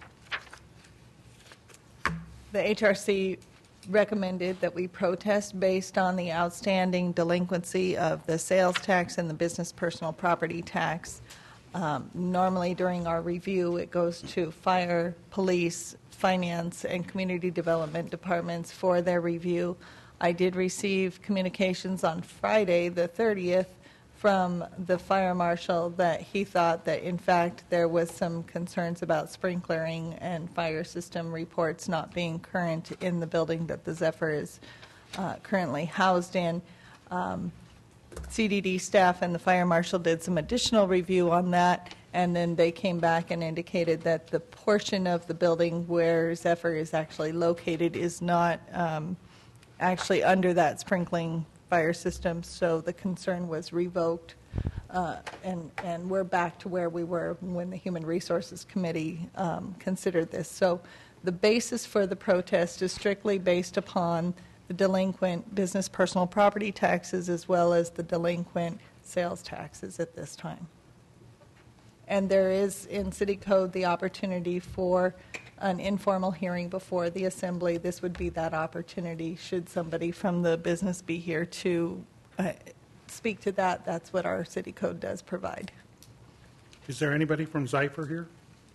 the H R C recommended that we protest based on the outstanding delinquency of the sales tax and the business personal property tax. Um, Normally, during our review, it goes to fire, police, finance, and community development departments for their review. I did receive communications on Friday, the thirtieth, from the fire marshal that he thought that, in fact, there was some concerns about sprinklering and fire system reports not being current in the building that the Zephyr is uh, currently housed in. Um, C D D staff and the fire marshal did some additional review on that, and then they came back and indicated that the portion of the building where Zephyr is actually located is not um, actually under that sprinkling fire system, so the concern was revoked, uh, and, and we're back to where we were when the Human Resources Committee um, considered this. So the basis for the protest is strictly based upon the delinquent business personal property taxes as well as the delinquent sales taxes at this time. And there is in City Code the opportunity for an informal hearing before the Assembly. This would be that opportunity should somebody from the business be here to uh, speak to that. That's what our City Code does provide. Is there anybody from Zypher here?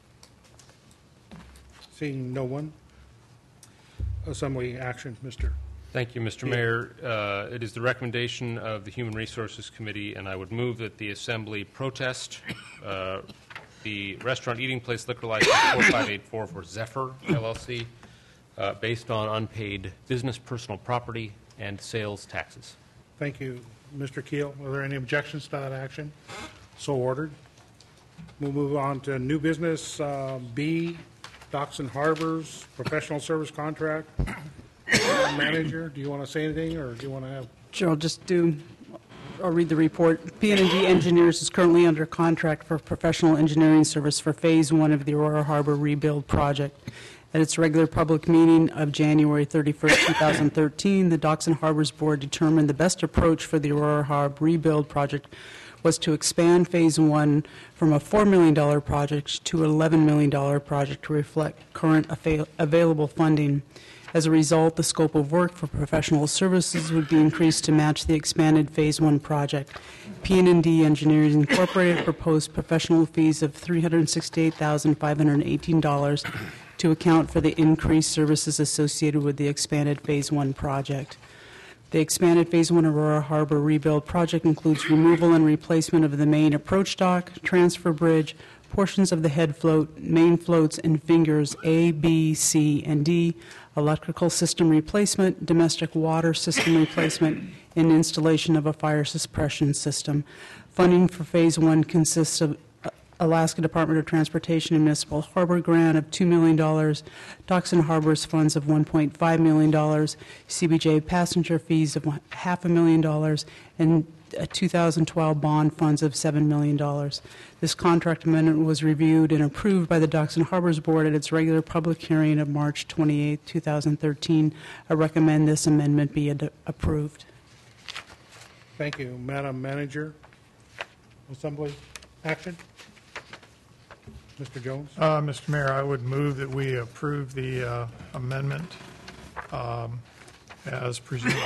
Seeing no one. Assembly action, Mister Thank you, Mister Mayor. Uh, it is the recommendation of the Human Resources Committee, and I would move that the Assembly protest uh, the restaurant eating place liquor license four five eight four for Zephyr L L C uh, based on unpaid business personal property and sales taxes. Thank you, Mister Keel. Are there any objections to that action? So ordered. We'll move on to new business uh, B, Docks and Harbors, professional service contract. Manager, do you want to say anything, or do you want to have? Sure, I'll just do, I'll read the report. P and D Engineers is currently under contract for professional engineering service for Phase One of the Aurora Harbor rebuild project. At its regular public meeting of January thirty-first, two thousand thirteen, the Docks and Harbors Board determined the best approach for the Aurora Harbor rebuild project was to expand Phase One from a four million dollars project to an eleven million dollars project to reflect current avail- available funding. As a result, the scope of work for professional services would be increased to match the expanded Phase One project. P and D Engineers Incorporated proposed professional fees of three hundred sixty-eight thousand five hundred eighteen dollars to account for the increased services associated with the expanded Phase One project. The expanded Phase One Aurora Harbor rebuild project includes removal and replacement of the main approach dock, transfer bridge, portions of the head float, main floats, and fingers A, B, C, and D, electrical system replacement, domestic water system replacement, and installation of a fire suppression system. Funding for Phase One consists of Alaska Department of Transportation and Municipal Harbor grant of two million dollars, Docks and Harbors funds of one point five million dollars, C B J passenger fees of half a million dollars, and a two thousand twelve bond funds of seven million dollars. This contract amendment was reviewed and approved by the Docks and Harbors Board at its regular public hearing of March twenty-eighth, two thousand thirteen. I recommend this amendment be ad- approved. Thank you, Madam Manager. Assembly action. Mister Jones. Uh, Mister Mayor, I would move that we approve the uh, amendment um, as presented.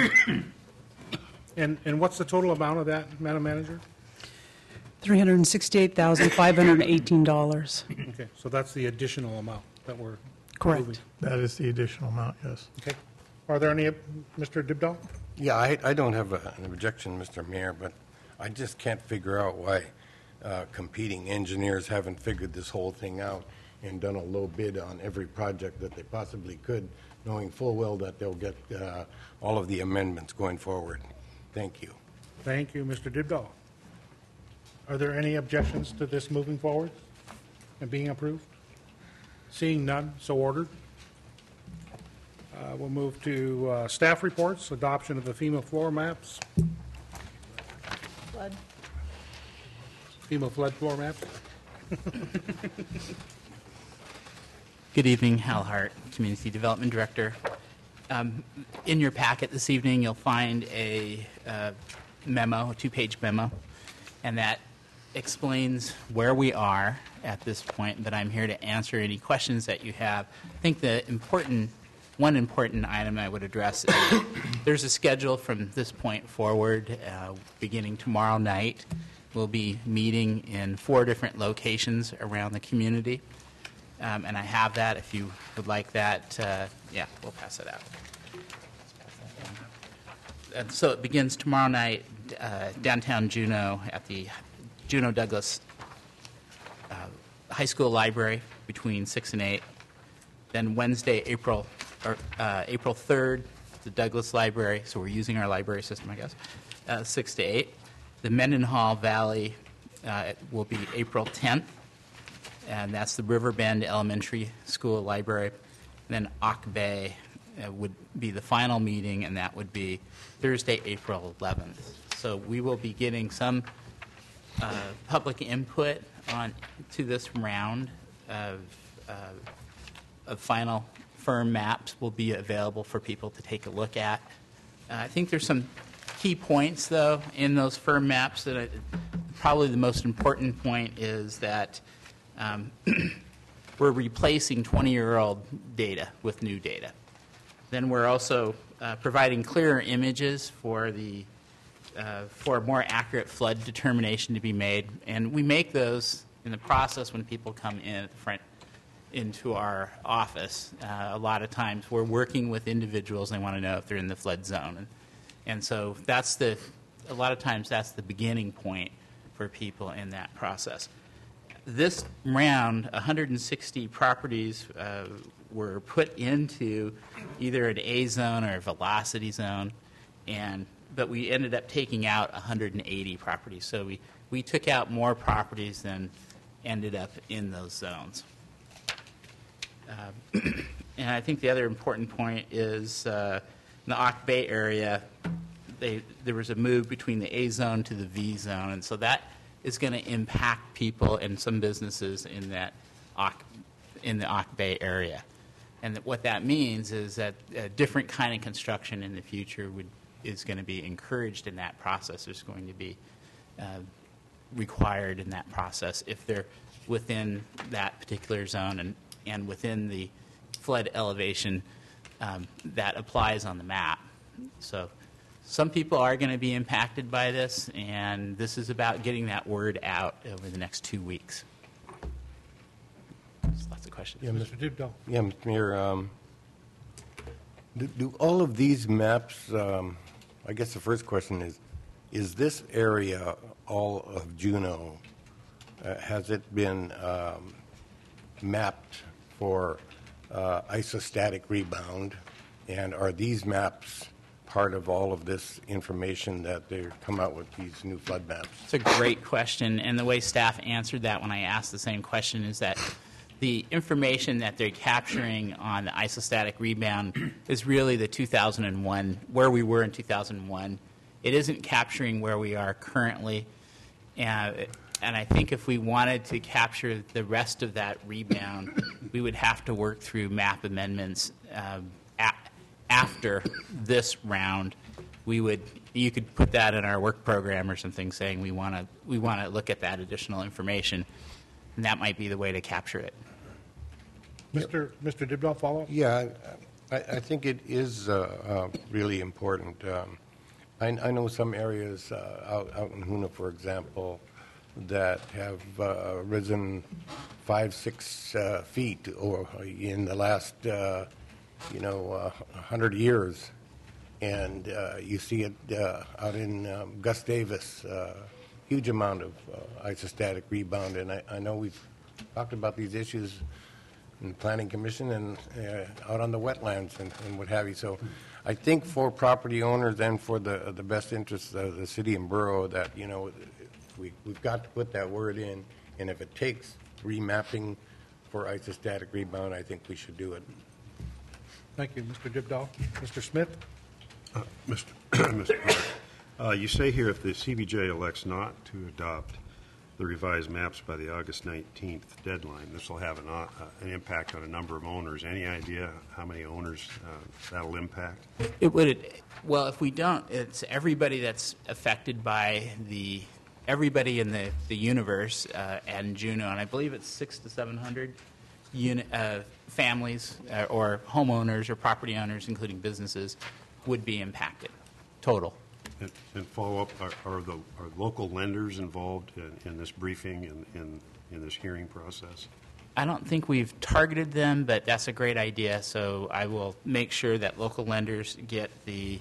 And, and what's the total amount of that, Madam Manager? three hundred sixty-eight thousand five hundred eighteen dollars. Okay, so that's the additional amount that we're Correct. moving. That is the additional amount, yes. Okay. Are there any, Mister Dibdahl? Yeah, I, I don't have a- an objection, Mister Mayor, but I just can't figure out why uh, competing engineers haven't figured this whole thing out and done a low bid on every project that they possibly could, knowing full well that they'll get uh, all of the amendments going forward. Thank you. Thank you, Mister Dibdahl. Are there any objections to this moving forward and being approved? Seeing none, so ordered. Uh, We'll move to uh, staff reports, adoption of the FEMA floor maps, Flood. FEMA flood floor maps. Good evening, Hal Hart, Community Development Director. Um, in your packet this evening, you'll find a uh, memo, a two-page memo, and that explains where we are at this point, but I'm here to answer any questions that you have. I think the important, one important item I would address is there's a schedule from this point forward, uh, beginning tomorrow night. We'll be meeting in four different locations around the community. Um, and I have that if you would like that. Uh, yeah, we'll pass it out. And so it begins tomorrow night, uh, downtown Juneau at the Juneau Douglas uh, High School Library between six and eight. Then Wednesday, April or uh, April third, the Douglas Library. So we're using our library system, I guess. Uh, six to eight. The Mendenhall Valley uh, will be April tenth. And that's the Riverbend Elementary School Library. And then Auk Bay uh, would be the final meeting, and that would be Thursday, April eleventh. So we will be getting some uh, public input on to this round of, uh, of final firm maps will be available for people to take a look at. Uh, I think there's some key points, though, in those firm maps that I, probably the most important point is that um, we're replacing twenty-year-old data with new data. Then we're also uh, providing clearer images for the uh, for more accurate flood determination to be made, and we make those in the process when people come in at the front into our office. Uh, a lot of times we're working with individuals, and they want to know if they're in the flood zone, and, and so that's the a lot of times that's the beginning point for people in that process. This round, one hundred sixty properties uh, were put into either an A zone or a velocity zone, and but we ended up taking out one hundred eighty properties. So we, we took out more properties than ended up in those zones. Uh, and I think the other important point is uh, in the Auk Bay area, they, there was a move between the A zone to the V zone, and so that is going to impact people and some businesses in that Auk, in the Auk Bay area. And that what that means is that a different kind of construction in the future would, is going to be encouraged in that process. There's going to be uh, required in that process if they're within that particular zone and, and within the flood elevation um, that applies on the map. So some people are going to be impacted by this, and this is about getting that word out over the next two weeks. There's lots of questions. Yeah, Mister Dibdall. Yeah, Mister Mayor, um, do, do all of these maps, um, I guess the first question is, is this area all of Juneau, uh, has it been um, mapped for uh, isostatic rebound, and are these maps part of all of this information that they come out with these new flood maps? It's a great question, and the way staff answered that when I asked the same question is that the information that they're capturing on the isostatic rebound is really the two thousand one, where we were in two thousand one. It isn't capturing where we are currently, and, and I think if we wanted to capture the rest of that rebound, we would have to work through map amendments um, a- after this round. We would, you could put that in our work program or something, saying we want to we want to look at that additional information, and that might be the way to capture it. Mister Mister Dibdall, follow-up? Yeah, I, I think it is uh, uh, really important. Um, I, I know some areas uh, out, out in Hoonah, for example, that have uh, risen five, six uh, feet or in the last, uh, you know, uh, one hundred years. And uh, you see it uh, out in um, Gus Davis, uh, huge amount of uh, isostatic rebound. And I, I know we've talked about these issues in the Planning Commission and uh, out on the wetlands and, and what have you. So I think for property owners and for the the best interests of the city and borough that, you know, we, we've got to put that word in. And if it takes remapping for isostatic rebound, I think we should do it. Thank you, Mister Dibdall. Mister Smith? Uh, Mister Mister Clark, uh, you say here if the C B J elects not to adopt the revised maps by the August nineteenth deadline, this will have an, uh, an impact on a number of owners. Any idea how many owners uh, that'll impact? It would, well, if we don't, it's everybody that's affected by the, everybody in the, the universe uh, and Juneau, and I believe it's six to seven hundred unit, uh, families uh, or homeowners or property owners, including businesses, would be impacted, total. And, and follow up, are, are the are local lenders involved in, in this briefing and in, in this hearing process? I don't think we've targeted them, but that's a great idea. So I will make sure that local lenders get the.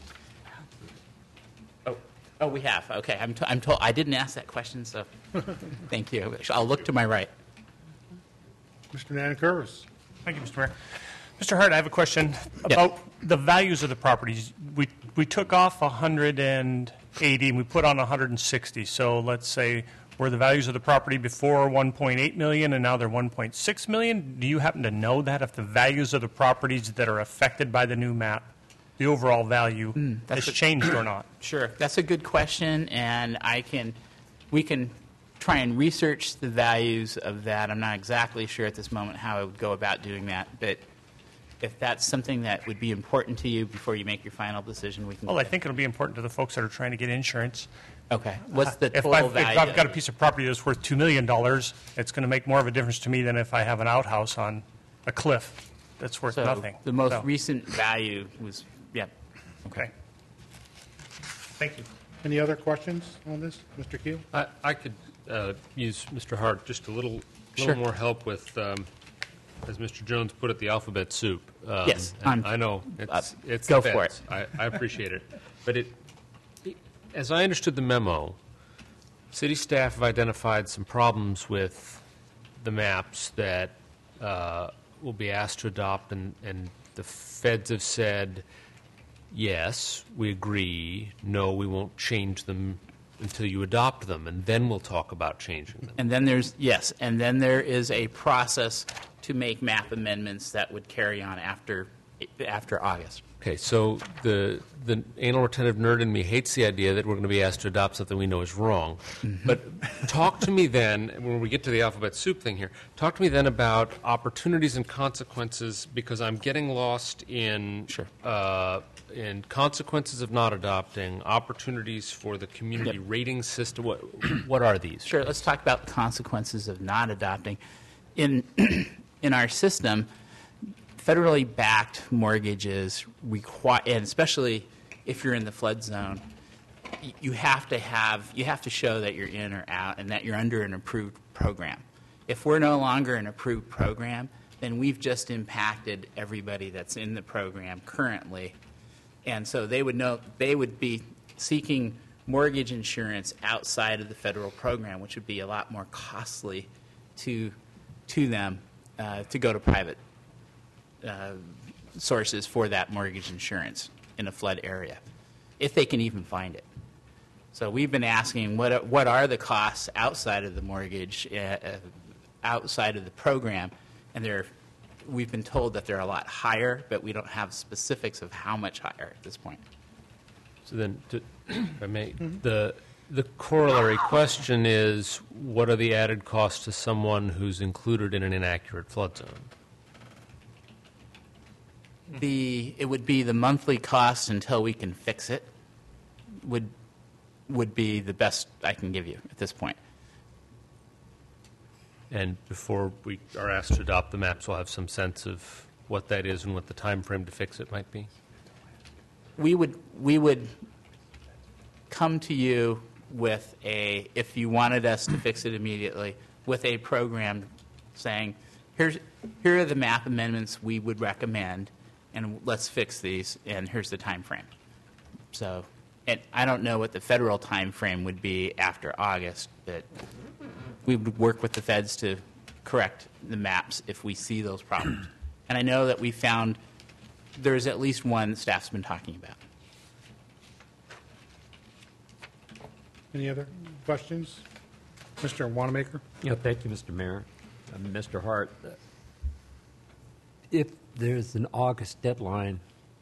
Oh, oh, we have. Okay, I'm. T- I'm told. I didn't ask that question, so thank you. I'll look to my right. Mister Nanakuris. Thank you, Mister Mayor. Mister Hart, I have a question about the values of the properties. We we took off one hundred eighty and we put on one hundred sixty. So let's say Were the values of the property before one point eight million and now they're one point six million? Do you happen to know that, if the values of the properties that are affected by the new map, the overall value has that's a- changed or not? Sure, that's a good question, and I can, we can try and research the values of that. I'm not exactly sure at this moment how I would go about doing that, but if that's something that would be important to you before you make your final decision, we can. Well, I think it'll be important to the folks that are trying to get insurance. Okay. What's the If total I've, value? if I've got a piece of property that's worth two million dollars, it's going to make more of a difference to me than if I have an outhouse on a cliff that's worth So nothing. the most So- recent value was, yeah. Okay. Thank you. Any other questions on this, Mister Keel? I, I could uh, use, Mister Hart, just a little, Sure. little more help with, um, as Mister Jones put it, the alphabet soup. Um, Yes, and I'm- I know, uh, it's, it's go the for feds. I, I appreciate it. But it, as I understood the memo, city staff have identified some problems with the maps that uh, will be asked to adopt, and, and the feds have said, yes, we agree, no, we won't change them until you adopt them, and then we'll talk about changing them. And then there's, yes, and then there is a process to make map amendments that would carry on after, after August. Okay, so the the anal retentive nerd in me hates the idea that we're going to be asked to adopt something we know is wrong. But talk to me then, when we get to the alphabet soup thing here, talk to me then about opportunities and consequences, because I'm getting lost in Sure. uh, in consequences of not adopting, opportunities for the community Yep. rating system. What, what are these? Sure, let's talk about the consequences of not adopting. In, in our system, federally backed mortgages require, and especially if you're in the flood zone, y- you have to have, you have to show that you're in or out and that you're under an approved program. If we're no longer an approved program, then we've just impacted everybody that's in the program currently. And so they would know, they would be seeking mortgage insurance outside of the federal program, which would be a lot more costly to, to them uh, to go to private uh, sources for that mortgage insurance in a flood area, if they can even find it. So we've been asking, what are, what are the costs outside of the mortgage, uh, uh, outside of the program, and they're, we've been told that they're a lot higher, but we don't have specifics of how much higher at this point. So then, to, if I may, the the corollary question is, what are the added costs to someone who's included in an inaccurate flood zone? The, it would be the monthly cost until we can fix it, would, would be the best I can give you at this point. And before we are asked to adopt the maps, we'll have some sense of what that is and what the time frame to fix it might be? We would, we would come to you with a, if you wanted us to fix it immediately, with a program saying, here's, here are the map amendments we would recommend, and let's fix these, and here's the time frame. So, and I don't know what the federal time frame would be after August, but we would work with the feds to correct the maps if we see those problems. And I know that we found there's at least one that staff's been talking about. Any other questions? Mister Wanamaker? Yeah, thank you, Mister Mayor. Uh, Mister Hart, uh, if there's an August deadline,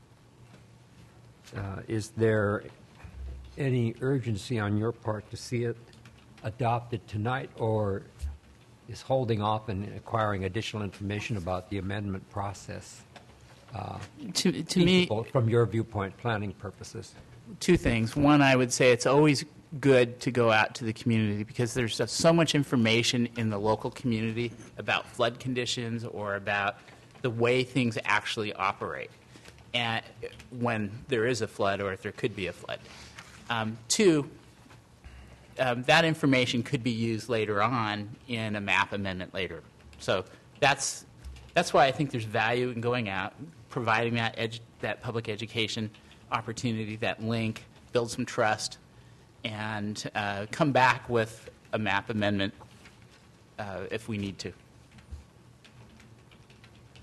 uh, is there any urgency on your part to see it adopted tonight, or is holding off and acquiring additional information about the amendment process uh, To, to me, feasible from your viewpoint, planning purposes? two things. One, I would say it's always good to go out to the community because there's just so much information in the local community about flood conditions or about the way things actually operate and when there is a flood or if there could be a flood. Um, two, um, that information could be used later on in a map amendment later. So that's that's why I think there's value in going out, providing that edu- that public education opportunity, that link, build some trust, and uh, come back with a map amendment uh, if we need to.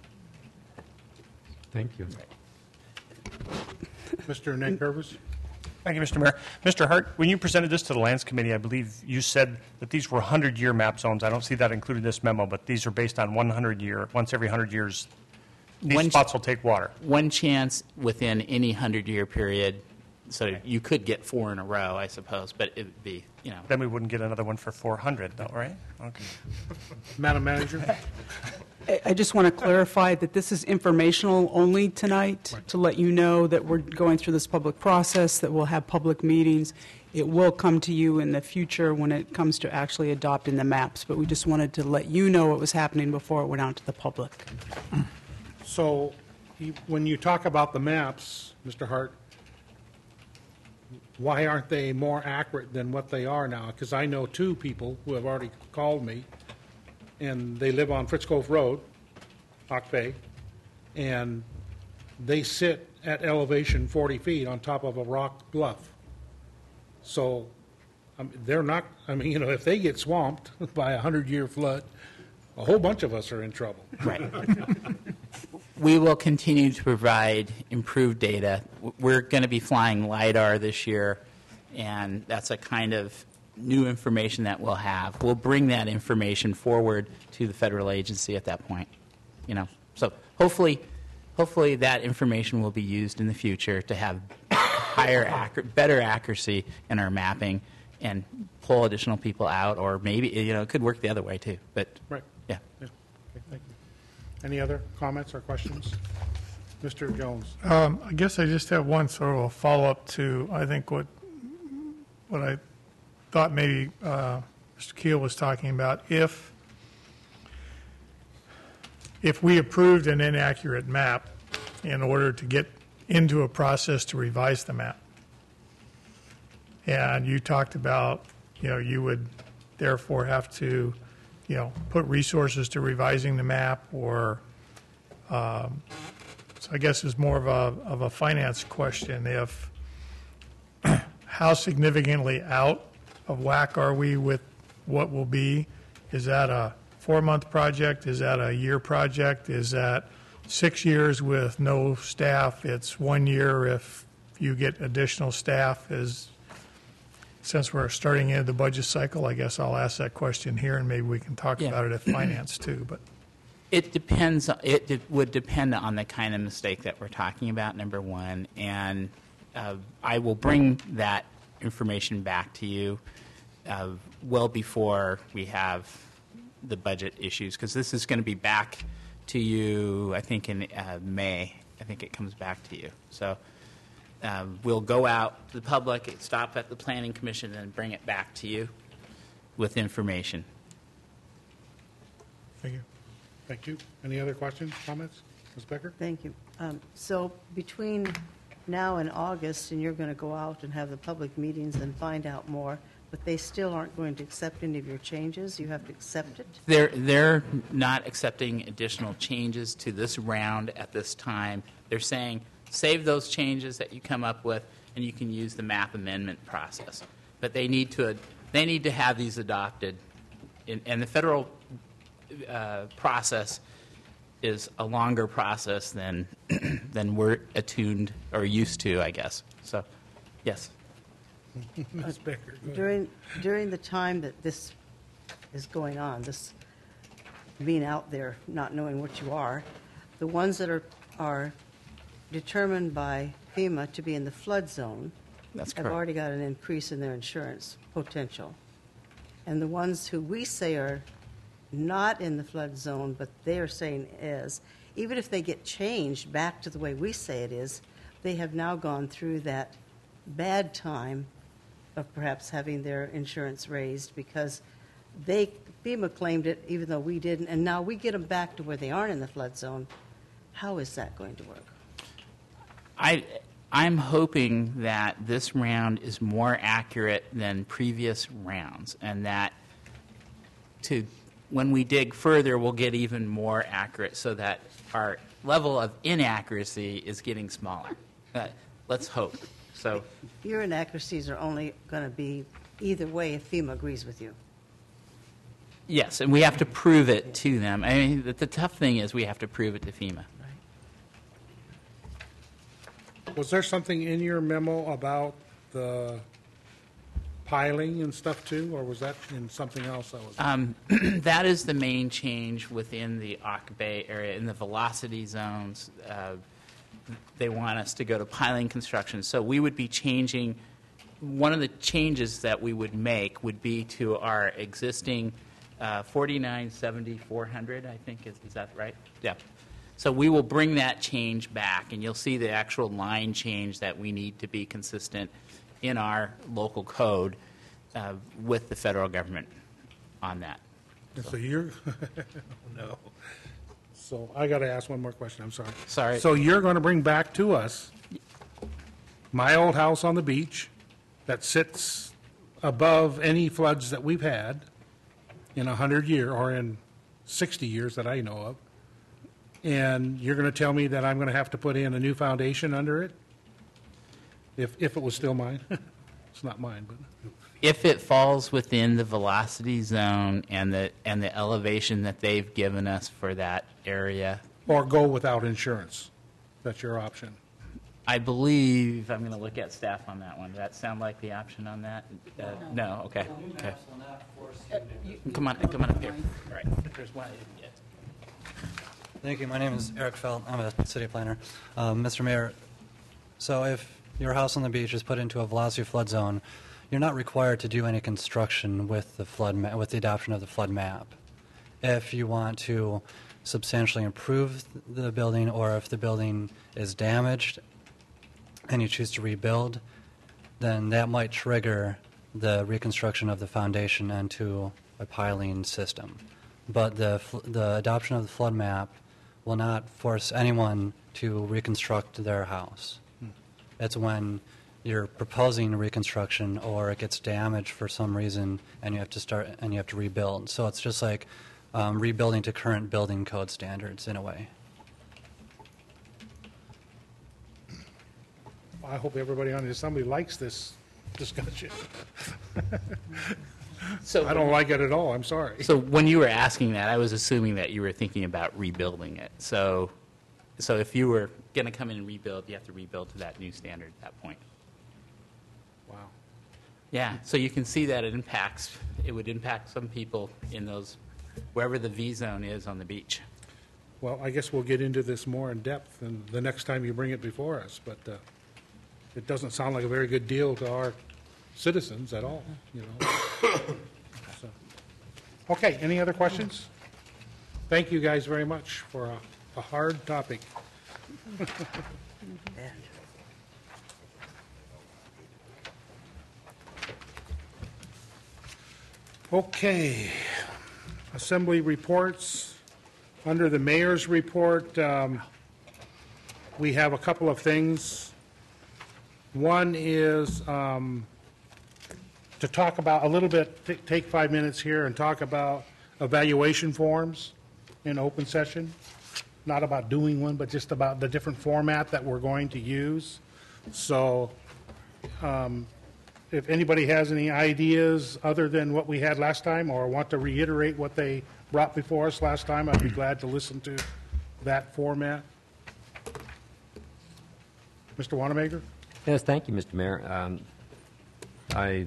Thank you. Mister Nick Purvis? Thank you, Mister Mayor. Mister Hart, when you presented this to the Lands Committee, I believe you said that these were hundred-year map zones. I don't see that included in this memo, but these are based on one hundred year, once every one hundred years, these One ch- spots will take water. One chance within any hundred-year period, so you could get four in a row, I suppose, but it would be, you know. Then we wouldn't get another one for four hundred, though, right? Okay. Madam Manager? I- I just want to clarify that this is informational only tonight, to let you know that we're going through this public process, that we'll have public meetings. It will come to you in the future when it comes to actually adopting the maps, but we just wanted to let you know what was happening before it went out to the public. So you- when you talk about the maps, Mister Hart, why aren't they more accurate than what they are now? Because I know two people who have already called me, and they live on Fritz Cove Road, Hawk Bay, and they sit at elevation forty feet on top of a rock bluff. So um, they're not, I mean, you know, if they get swamped by a hundred-year flood, a whole bunch of us are in trouble. Right. We will continue to provide improved data. We're going to be flying LiDAR this year, and that's a kind of new information that we'll have. We'll bring that information forward to the federal agency at that point. You know, so hopefully, hopefully that information will be used in the future to have higher, accurate, better accuracy in our mapping, and pull additional people out, or maybe you know it could work the other way too. But Right. yeah. Yeah. Okay, thank you. Any other comments or questions? Mister Jones? Um, I guess I just have one sort of a follow-up to, I think, what, what I thought maybe uh, Mister Keel was talking about. If, if we approved an inaccurate map in order to get into a process to revise the map, and you talked about, you know, you would therefore have to, you know, put resources to revising the map, or, um, so I guess it's more of a, of a finance question. If, how significantly out of whack are we with what will be? Is that a four-month project? Is that a year project? Is that six years with no staff? It's one year if you get additional staff. Is, since we're starting into the budget cycle, I guess I'll ask that question here, and maybe we can talk Yeah. about it at finance too. But It depends. It de- would depend on the kind of mistake that we're talking about, number one. And uh, I will bring that information back to you uh, well before we have the budget issues, because this is going to be back to you, I think, in uh, May. I think it comes back to you. So uh, we'll go out to the public, stop at the Planning Commission, and bring it back to you with information. Thank you. Thank you. Any other questions, comments? Miz Becker? Thank you. Um, So between now and August, and you're going to go out and have the public meetings and find out more, but they still aren't going to accept any of your changes? You have to accept it? They're, they're not accepting additional changes to this round at this time. They're saying, save those changes that you come up with, and you can use the map amendment process. But they need to, they need to have these adopted. And, and the federal uh, process is a longer process than, than we're attuned or used to, I guess. So, yes. Miz Becker, go ahead. During, during the time that this is going on, this being out there, not knowing what you are, the ones that are, are determined by FEMA to be in the flood zone That's have correct. already got an increase in their insurance potential. And the ones who we say are not in the flood zone, but they are saying is, even if they get changed back to the way we say it is, they have now gone through that bad time of perhaps having their insurance raised because they, FEMA claimed it even though we didn't, and now we get them back to where they aren't in the flood zone. How is that going to work? I, I'm hoping that this round is more accurate than previous rounds, and that to when we dig further, we'll get even more accurate, so that our level of inaccuracy is getting smaller. Uh, let's hope. So, Your inaccuracies are only going to be either way if FEMA agrees with you. yes, and we have to prove it to them. I mean, the, the tough thing is we have to prove it to FEMA. Was there something in your memo about the piling and stuff too, or was that in something else that was? Um, that is the main change within the Auk Bay area. In the velocity zones, uh, they want us to go to piling construction. So we would be changing, one of the changes that we would make would be to our existing uh, forty-nine seventy four hundred, I think, is, is that right? Yeah. So we will bring that change back, and you'll see the actual line change that we need to be consistent in our local code uh, with the federal government on that. So you're, no. So I got to ask one more question, I'm sorry. Sorry. So you're going to bring back to us my old house on the beach that sits above any floods that we've had in a hundred year, or in sixty years that I know of, and you're going to tell me that I'm going to have to put in a new foundation under it? If, if it was still mine? It's not mine, but. If it falls within the velocity zone and the, and the elevation that they've given us for that area, Or go without insurance. That's your option. I believe, I'm going to look at staff on that one. Does that sound like the option on that? Uh, No, okay, okay. Come on, come on up here. All right, there's one I didn't get. Thank you. My name is Eric Felt. I'm a city planner. Um, Mister Mayor, so if your house on the beach is put into a velocity flood zone, you're not required to do any construction with the flood ma- with the adoption of the flood map. If you want to substantially improve the building, or if the building is damaged and you choose to rebuild, then that might trigger the reconstruction of the foundation into a piling system. But the fl- the adoption of the flood map will not force anyone to reconstruct their house. It's when you're proposing reconstruction, or it gets damaged for some reason, and you have to start and you have to rebuild. So it's just like um, rebuilding to current building code standards in a way. I hope everybody on the assembly likes this discussion. So I don't like it at all, I'm sorry. So when you were asking that, I was assuming that you were thinking about rebuilding it. So, so if you were going to come in and rebuild, you have to rebuild to that new standard at that point. Wow. Yeah, so you can see that it impacts, it would impact some people in those, wherever the V zone is on the beach. Well, I guess we'll get into this more in depth and the next time you bring it before us, but uh, it doesn't sound like a very good deal to our citizens at all, you know. So. Okay, any other questions? Thank you guys very much for a, a hard topic. Okay, assembly reports. Under the mayor's report, um, we have a couple of things. One is um, to talk about a little bit, t- take five minutes here and talk about evaluation forms in open session. Not about doing one, but just about the different format that we're going to use. So um, if anybody has any ideas other than what we had last time, or want to reiterate what they brought before us last time, I'd be glad to listen to that format. Mister Wanamaker? Yes, thank you, Mister Mayor. Um, I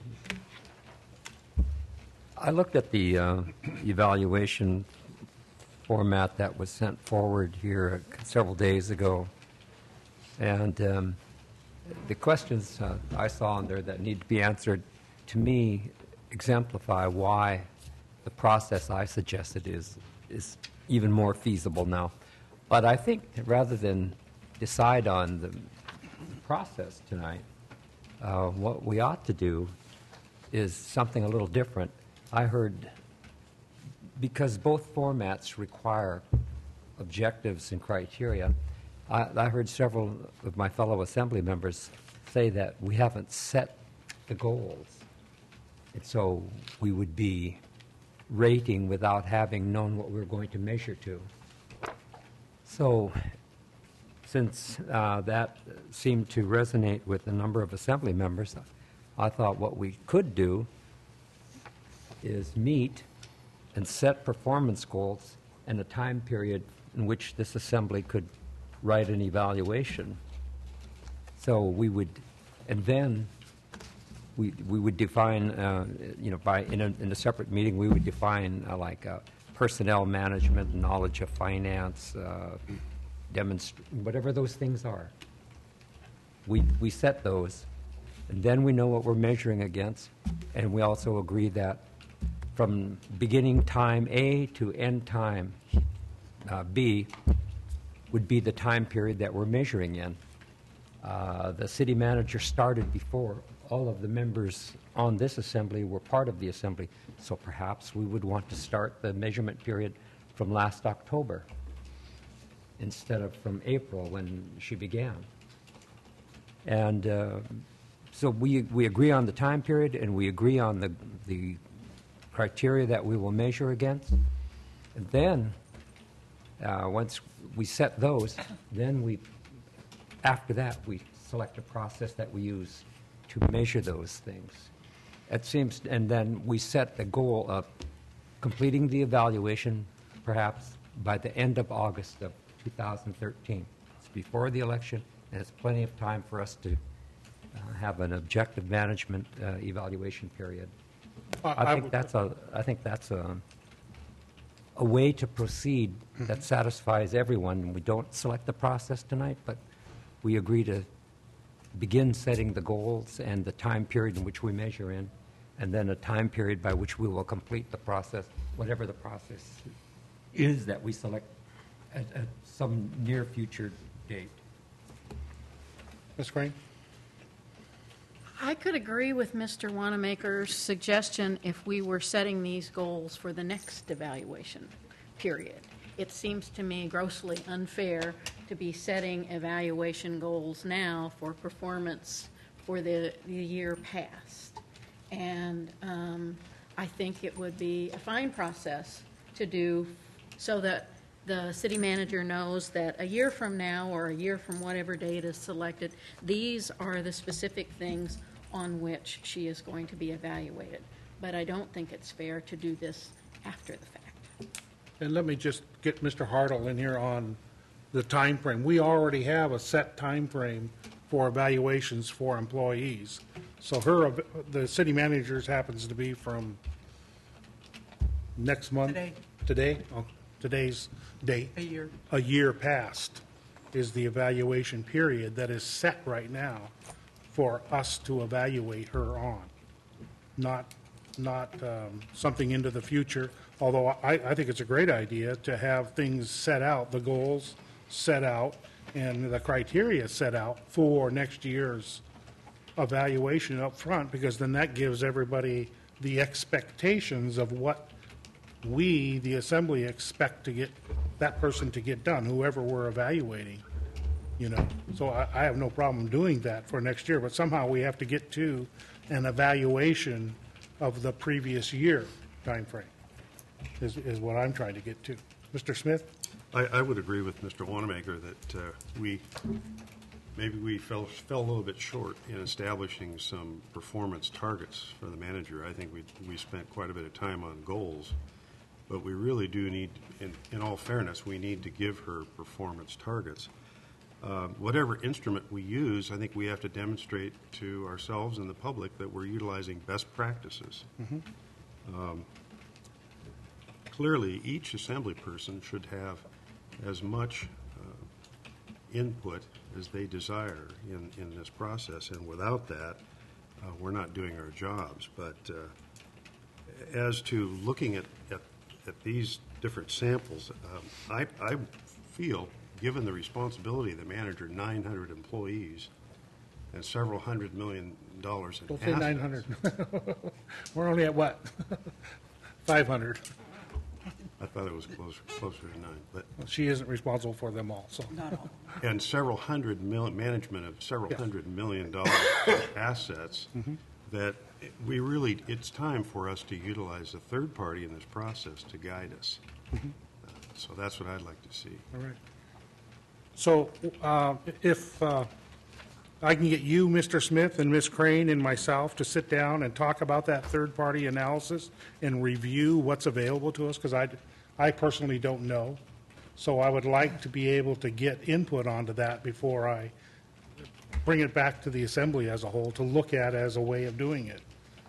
I looked at the uh, evaluation format that was sent forward here several days ago, and um, the questions uh, I saw in there that need to be answered, to me, exemplify why the process I suggested is is even more feasible now. But I think that rather than decide on the process tonight, uh, what we ought to do is something a little different. I heard, because both formats require objectives and criteria, I, I heard several of my fellow assembly members say that we haven't set the goals. And so we would be rating without having known what we were going to measure to. So since uh, that seemed to resonate with a number of assembly members, I thought what we could do is meet and set performance goals and a time period in which this assembly could write an evaluation. So we would And then we, we would define, uh, you know, by, in a, in a separate meeting, we would define uh, like uh, personnel management, knowledge of finance, uh, demonst- whatever those things are. We, we set those, and then we know what we're measuring against, and we also agree that from beginning time A to end time uh, B would be the time period that we're measuring in. Uh, the city manager started before all of the members on this assembly were part of the assembly, so perhaps we would want to start the measurement period from last October instead of from April when she began. And uh, so we, we agree on the time period, and we agree on the, the criteria that we will measure against. And then, uh, once we set those, then we, after that, we select a process that we use to measure those things. It seems, and then we set the goal of completing the evaluation, perhaps by the end of August of two thousand thirteen. It's before the election, and it's plenty of time for us to uh, have an objective management uh, evaluation period. Uh, I I think would- that's a, I think that's a, a way to proceed that satisfies everyone. We don't select the process tonight, but we agree to begin setting the goals and the time period in which we measure in, and then a time period by which we will complete the process, whatever the process is that we select at, at some near future date. Miz Crane? I could agree with Mister Wanamaker's suggestion if we were setting these goals for the next evaluation period. It seems to me grossly unfair to be setting evaluation goals now for performance for the, the year past. And um, I think it would be a fine process to do so that the city manager knows that a year from now or a year from whatever date is selected, these are the specific things on which she is going to be evaluated. But I don't think it's fair to do this after the fact. And let me just get Mister Hartle in here on the time frame. We already have a set time frame for evaluations for employees. So her, the city manager's happens to be from next month? Today. Today? Oh, today's date. A year. A year past is the evaluation period that is set right now for us to evaluate her on. Not, not um, something into the future, although I, I think it's a great idea to have things set out, the goals set out, and the criteria set out for next year's evaluation up front, because then that gives everybody the expectations of what we, the assembly, expect to get that person to get done, whoever we're evaluating, you know. So I, I have no problem doing that for next year, but somehow we have to get to an evaluation of the previous year timeframe, is, is what I'm trying to get to. Mister Smith? I, I would agree with Mister Wanamaker that uh, we, maybe we fell, fell a little bit short in establishing some performance targets for the manager. I think we, we spent quite a bit of time on goals, but we really do need, in, in all fairness, we need to give her performance targets. Uh, whatever instrument we use, I think we have to demonstrate to ourselves and the public that we're utilizing best practices. Mm-hmm. Um, clearly, each assembly person should have as much uh, input as they desire in, in this process, and without that, uh, we're not doing our jobs. But uh, as to looking at, at, at these different samples, um, I, I feel, given the responsibility of the manager, nine hundred employees, and several hundred million dollars in Don't say assets. nine hundred. We're only at what? five hundred. I thought it was closer, closer to nine, but. She isn't responsible for them all, so. Not all. And several hundred mil, management of several Yeah. hundred million dollar assets Mhm. that we really, it's time for us to utilize a third party in this process to guide us. Mhm. Uh, So that's what I'd like to see. All right. So uh, if uh, I can get you, Mister Smith, and Miz Crane, and myself to sit down and talk about that third-party analysis and review what's available to us, because I, I personally don't know. So I would like to be able to get input onto that before I bring it back to the assembly as a whole to look at as a way of doing it.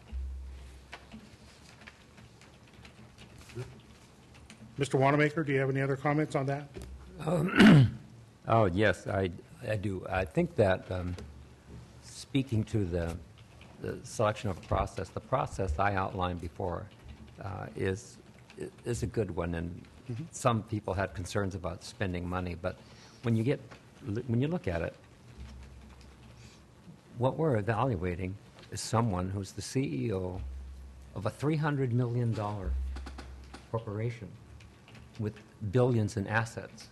Mister Wanamaker, do you have any other comments on that? Um, oh, yes, I, I do. I think that um, speaking to the, the selection of process, the process I outlined before uh, is, is a good one, and mm-hmm. some people had concerns about spending money, but when you, get, when you look at it, what we're evaluating is someone who's the C E O of a three hundred million dollars corporation with billions in assets.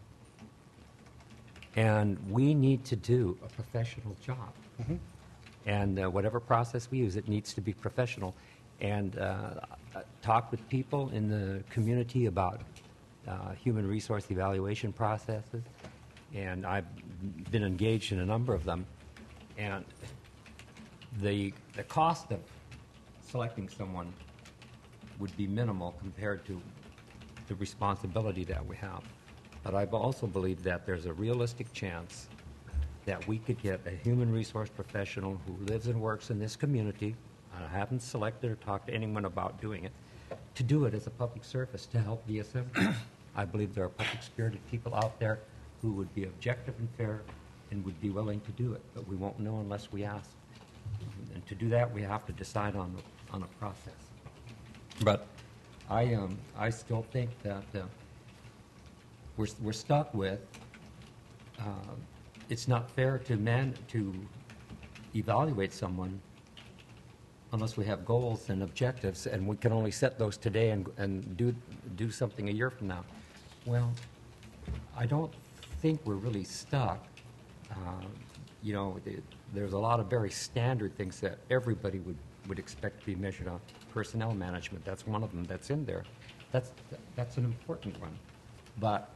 And we need to do a professional job. Mm-hmm. And uh, whatever process we use, it needs to be professional. And uh, talk with people in the community about uh, human resource evaluation processes. And I've been engaged in a number of them. And the, the cost of selecting someone would be minimal compared to the responsibility that we have. But I also believe that there's a realistic chance that we could get a human resource professional who lives and works in this community, I haven't selected or talked to anyone about doing it, to do it as a public service to help the assembly. I believe there are public-spirited people out there who would be objective and fair and would be willing to do it, but we won't know unless we ask. And to do that, we have to decide on, on a process. But I, um, I still think that uh, we're, we're stuck with, uh, it's not fair to man, to evaluate someone unless we have goals and objectives, and we can only set those today and, and do, do something a year from now. Well, I don't think we're really stuck. Uh, you know, the, there's a lot of very standard things that everybody would, would expect to be measured on. Personnel management, that's one of them that's in there. That's, that's an important one. But,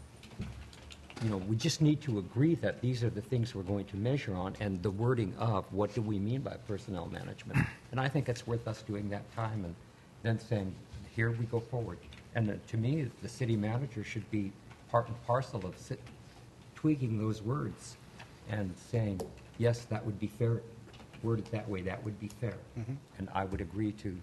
you know, we just need to agree that these are the things we're going to measure on, and the wording of what do we mean by personnel management. And I think it's worth us doing that time and then saying, here we go forward. And uh, to me, the city manager should be part and parcel of sit, tweaking those words and saying, yes, that would be fair. Worded that way, that would be fair. Mm-hmm. And I would agree to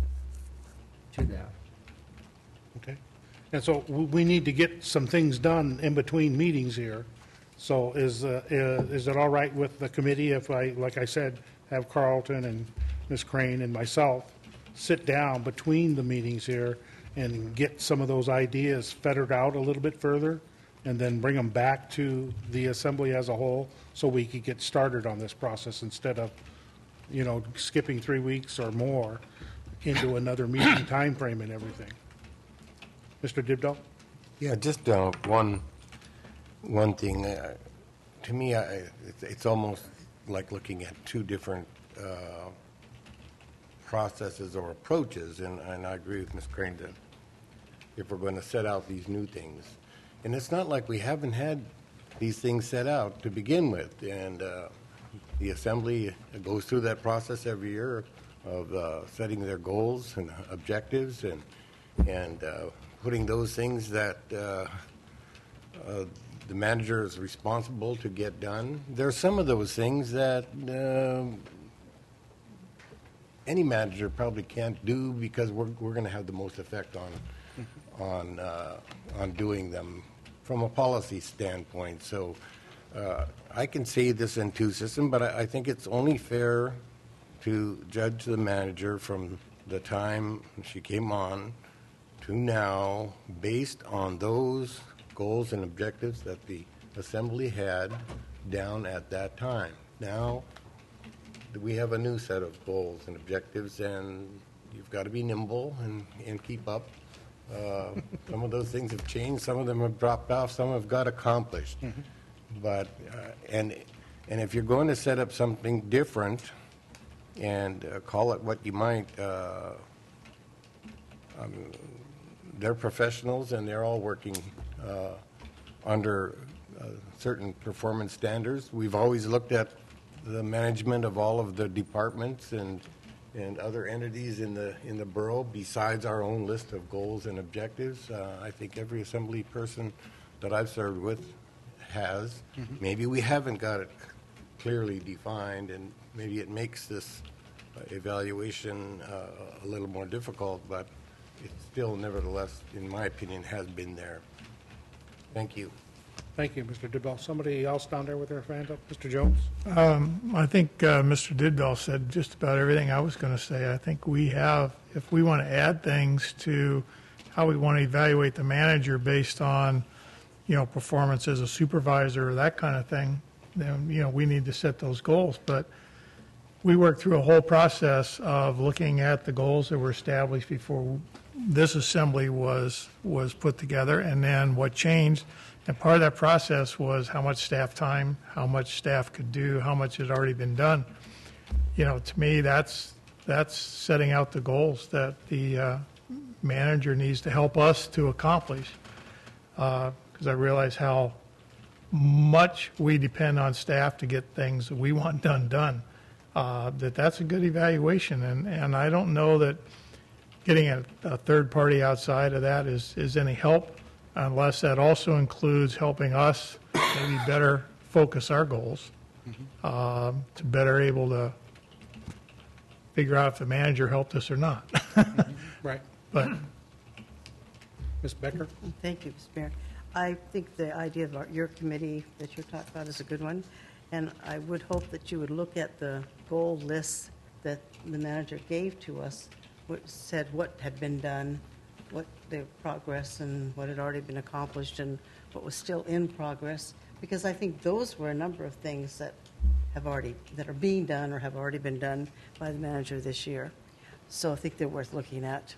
to that. Okay. And so w- we need to get some things done in between meetings here. So is, uh, uh, is it all right with the committee if I, like I said, have Carlton and Miz Crane and myself sit down between the meetings here and get some of those ideas fettered out a little bit further and then bring them back to the assembly as a whole so we could get started on this process instead of, you know, skipping three weeks or more into another meeting time frame and everything. Mister Dibdahl? Yeah, just uh, one one thing. Uh, to me, I, it's, it's almost like looking at two different uh, processes or approaches, and, and I agree with Miz Crane that if we're going to set out these new things, and it's not like we haven't had these things set out to begin with, and uh, the Assembly goes through that process every year of uh, setting their goals and objectives and and uh, putting those things that uh, uh, the manager is responsible to get done. There are some of those things that uh, any manager probably can't do because we're we're going to have the most effect on on uh, on doing them from a policy standpoint. So uh, I can say this in two systems, but I, I think it's only fair to judge the manager from the time she came on to now based on those goals and objectives that the Assembly had down at that time. Now we have a new set of goals and objectives, and you've got to be nimble and, and keep up. Uh, some of those things have changed. Some of them have dropped off. Some have got accomplished. Mm-hmm. But uh, and and if you're going to set up something different and uh, call it what you might, uh, um, they're professionals and they're all working uh, under uh, certain performance standards. We've always looked at the management of all of the departments and and other entities in the in the borough besides our own list of goals and objectives. Uh, I think every assembly person that I've served with has. Mm-hmm. Maybe we haven't got it clearly defined, and maybe it makes this uh, evaluation uh, a little more difficult, but it still nevertheless, in my opinion, has been there. Thank you. Thank you, Mister Dibble. Somebody else down there with their hand up? Mister Jones? Um, I think uh, Mister Didbell said just about everything I was going to say. I think we have, if we want to add things to how we want to evaluate the manager based on, you know, performance as a supervisor or that kind of thing, then, you know, we need to set those goals. But we worked through a whole process of looking at the goals that were established before this assembly was, was put together, and then what changed. And part of that process was how much staff time, how much staff could do, how much had already been done. You know, to me, that's, that's setting out the goals that the uh, manager needs to help us to accomplish. Because uh, I realize how much we depend on staff to get things that we want done, done. Uh, that that's a good evaluation. And, and I don't know that getting a, a third party outside of that is, is any help, unless that also includes helping us maybe better focus our goals, uh, to better able to figure out if the manager helped us or not. Right. But Miz Becker? Thank you, Mister Mayor. I think the idea of our- your committee that you're talking about is a good one, and I would hope that you would look at the goal lists that the manager gave to us, which said what had been done, what the progress and what had already been accomplished and what was still in progress, because I think those were a number of things that have already, that are being done or have already been done by the manager this year. So I think they're worth looking at.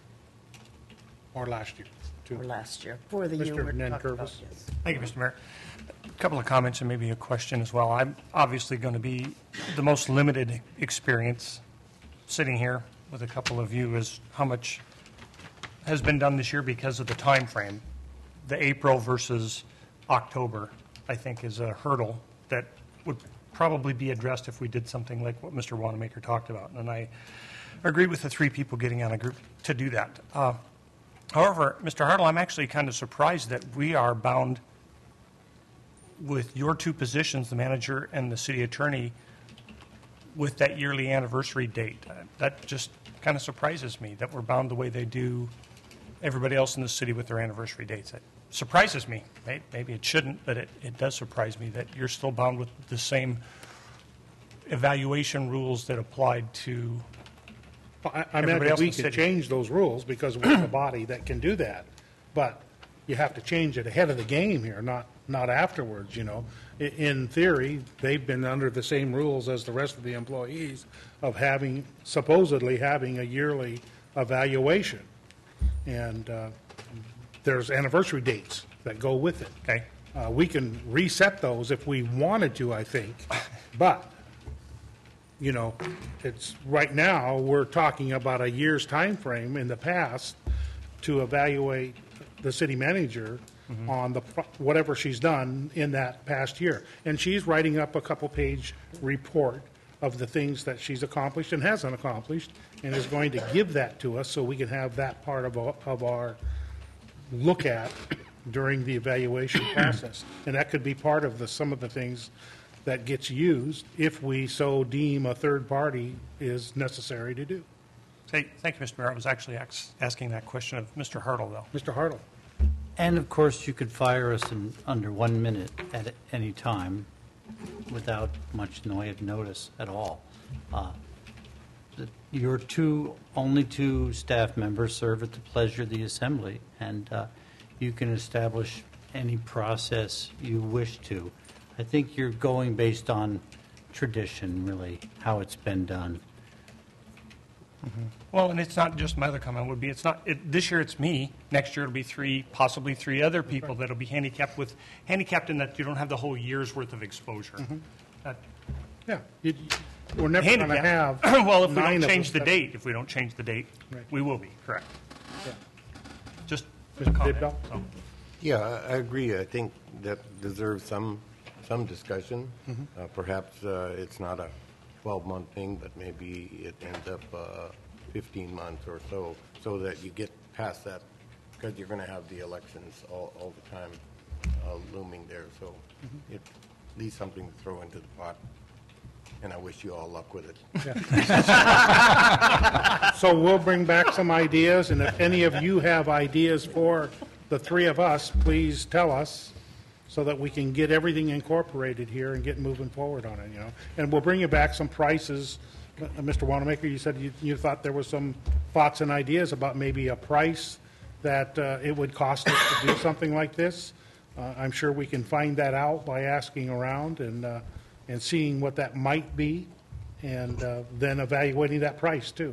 Or last year, too. Or last year, for the year Mister we're talking about. Nankervis? Yes. Thank you, Mister Mayor. A couple of comments and maybe a question as well. I'm obviously going to be the most limited experience sitting here with a couple of you is how much has been done this year because of the time frame. The April versus October, I think, is a hurdle that would probably be addressed if we did something like what Mister Wanamaker talked about. And I agree with the three people getting on a group to do that. Uh, however, Mister Hartle, I'm actually kind of surprised that we are bound with your two positions, the manager and the city attorney, with that yearly anniversary date. Uh, That just kind of surprises me that we're bound the way they do everybody else in the city with their anniversary dates. It surprises me. May- Maybe it shouldn't, but it, it does surprise me that you're still bound with the same evaluation rules that applied to Well, I- I everybody imagine else in we the can city. change those rules because we're the body that can do that. But you have to change it ahead of the game here, not, not afterwards, you know. I- In theory, they've been under the same rules as the rest of the employees of having, supposedly having a yearly evaluation. And uh, there's anniversary dates that go with it. Okay. Uh, We can reset those if we wanted to, I think. But, you know, it's, right now, we're talking about a year's time frame in the past to evaluate the city manager on the, pro- whatever she's done in that past year. And she's writing up a couple-page report of the things that she's accomplished and hasn't accomplished, and is going to give that to us so we can have that part of our, of our look at during the evaluation process. And that could be part of the, some of the things that gets used if we so deem a third party is necessary to do. Hey, thank you, Mister Mayor. I was actually ax- asking that question of Mister Hartle, though. Mister Hartle? And of course, you could fire us in under one minute at any time without much noise notice at all. Uh, the- Your two, only two staff members serve at the pleasure of the assembly, and uh, you can establish any process you wish to. I think you're going based on tradition, really, how it's been done. Well, and it's not just my other comment would be, it's not, it, this year it's me, next year it'll be three, possibly three other people that'll be handicapped with, handicapped in that you don't have the whole year's worth of exposure. That- Yeah, you- we're never going to have Handicapped. Well, if we nine don't of change us the that- date, if we don't change the date, Right. we will be, correct. Yeah. Just a Mister comment, Dibdall? so. Yeah, I I agree. I think that deserves some, some discussion. Mhm. Uh, Perhaps uh, it's not a twelve-month thing, but maybe it ends up uh, fifteen months or so, so that you get past that, because you're going to have the elections all, all the time uh, looming there. So Mhm. it- at least something to throw into the pot. and I wish you all luck with it. So we'll bring back some ideas, and if any of you have ideas for the three of us, please tell us so that we can get everything incorporated here and get moving forward on it, you know. And we'll bring you back some prices. Uh, Mister Wanamaker, you said you, you thought there was some thoughts and ideas about maybe a price that uh, it would cost us to do something like this. Uh, I'm sure we can find that out by asking around and, uh, and seeing what that might be, and uh, then evaluating that price, too.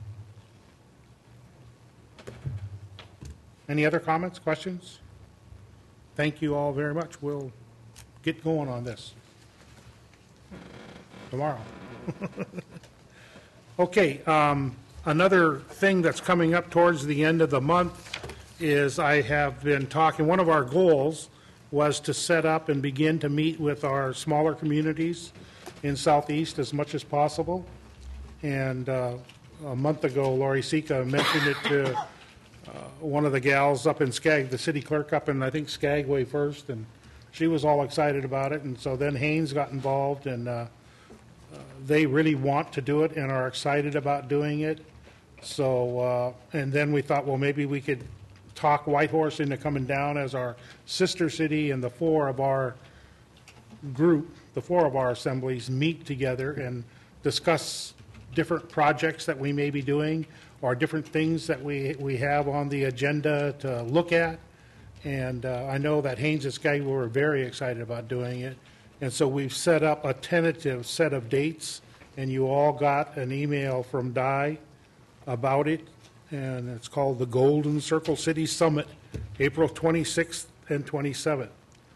Any other comments, questions? Thank you all very much. We'll get going on this tomorrow. Okay, um, another thing that's coming up towards the end of the month is I have been talking, one of our goals was to set up and begin to meet with our smaller communities in Southeast as much as possible. And uh, a month ago, Lori Sika mentioned it to uh, one of the gals up in Skag, the city clerk up in, I think, Skagway first, and she was all excited about it. And so then Haynes got involved, and uh, uh, they really want to do it and are excited about doing it. So, uh, and then we thought, well, maybe we could talk Whitehorse into coming down as our sister city, and the four of our group, the four of our assemblies meet together and discuss different projects that we may be doing or different things that we, we have on the agenda to look at. And uh, I know that Haynes and Skagway were very excited about doing it. And so we've set up a tentative set of dates, and you all got an email from Di about it. And it's called the Golden Circle City Summit, April twenty-sixth and twenty-seventh.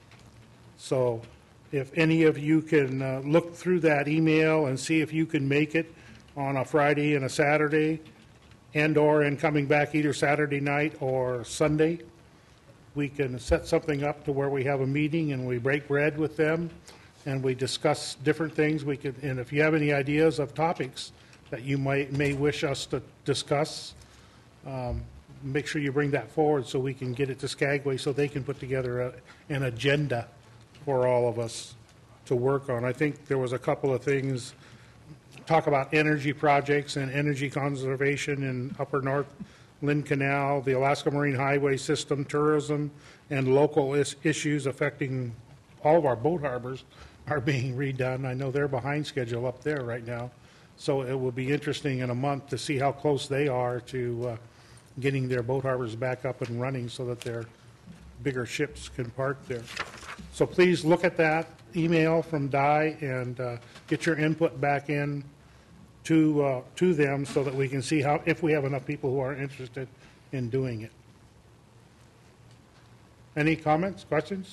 So if any of you can uh, look through that email and see if you can make it on a Friday and a Saturday, and/or in coming back either Saturday night or Sunday, we can set something up to where we have a meeting and we break bread with them and we discuss different things. We could, and if you have any ideas of topics that you might may wish us to discuss, Um, make sure you bring that forward so we can get it to Skagway so they can put together a, an agenda for all of us to work on. I think there was a couple of things, talk about energy projects and energy conservation in Upper North Lynn Canal, the Alaska Marine Highway System, tourism, and local is, issues affecting all of our boat harbors are being redone. I know they're behind schedule up there right now. So it will be interesting in a month to see how close they are to uh, getting their boat harbors back up and running so that their bigger ships can park there. So please look at that email from Di and uh, get your input back in to uh, to them so that we can see how if we have enough people who are interested in doing it. Any comments, questions?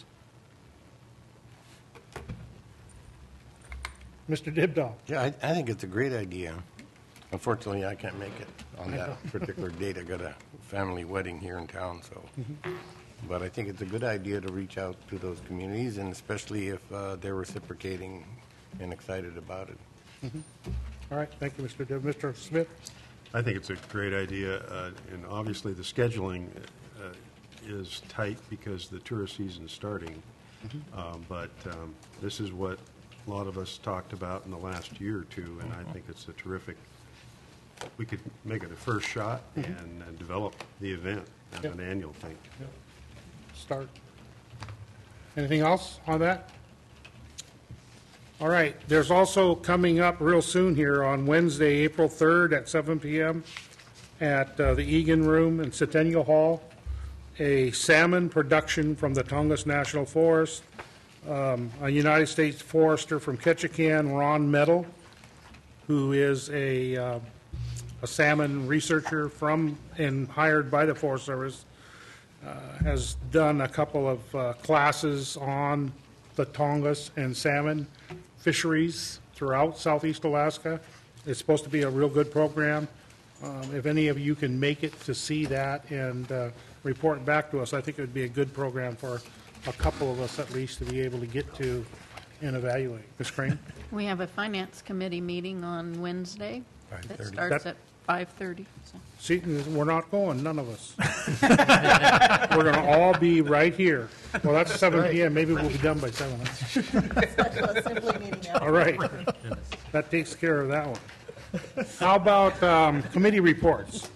Mister Dibdahl. Yeah, I, I think it's a great idea. Unfortunately, I can't make it on I that know. particular date. I got a family wedding here in town, so. Mhm. But I think it's a good idea to reach out to those communities, and especially if uh, they're reciprocating and excited about it. Mhm. All right, thank you, Mister Dib. Mister Smith? I think it's a great idea, uh, and obviously the scheduling uh, is tight because the tourist season is starting. Mhm. Uh, But um, this is what a lot of us talked about in the last year or two, and I think it's a terrific, we could make it a first shot Mhm. and and develop the event as Yep. an annual thing. Yep. Start. Anything else on that? All right, there's also coming up real soon here on Wednesday, April third at seven p.m. at uh, the Egan Room in Centennial Hall, a salmon production from the Tongass National Forest. Um, a United States forester from Ketchikan, Ron Metal, who is a, uh, a salmon researcher from and hired by the Forest Service, uh, has done a couple of uh, classes on the Tongass and salmon fisheries throughout southeast Alaska. It's supposed to be a real good program. Um, if any of you can make it to see that and uh, report back to us, I think it would be a good program for a couple of us at least to be able to get to and evaluate. Miz Crane? We have a finance committee meeting on Wednesday that five thirty. starts That- at five thirty. So. See, we're not going, none of us. We're going to all be right here. Well, that's seven p m Maybe we'll be done by seven. Special assembly meeting. All right. That takes care of that one. How about um, committee reports?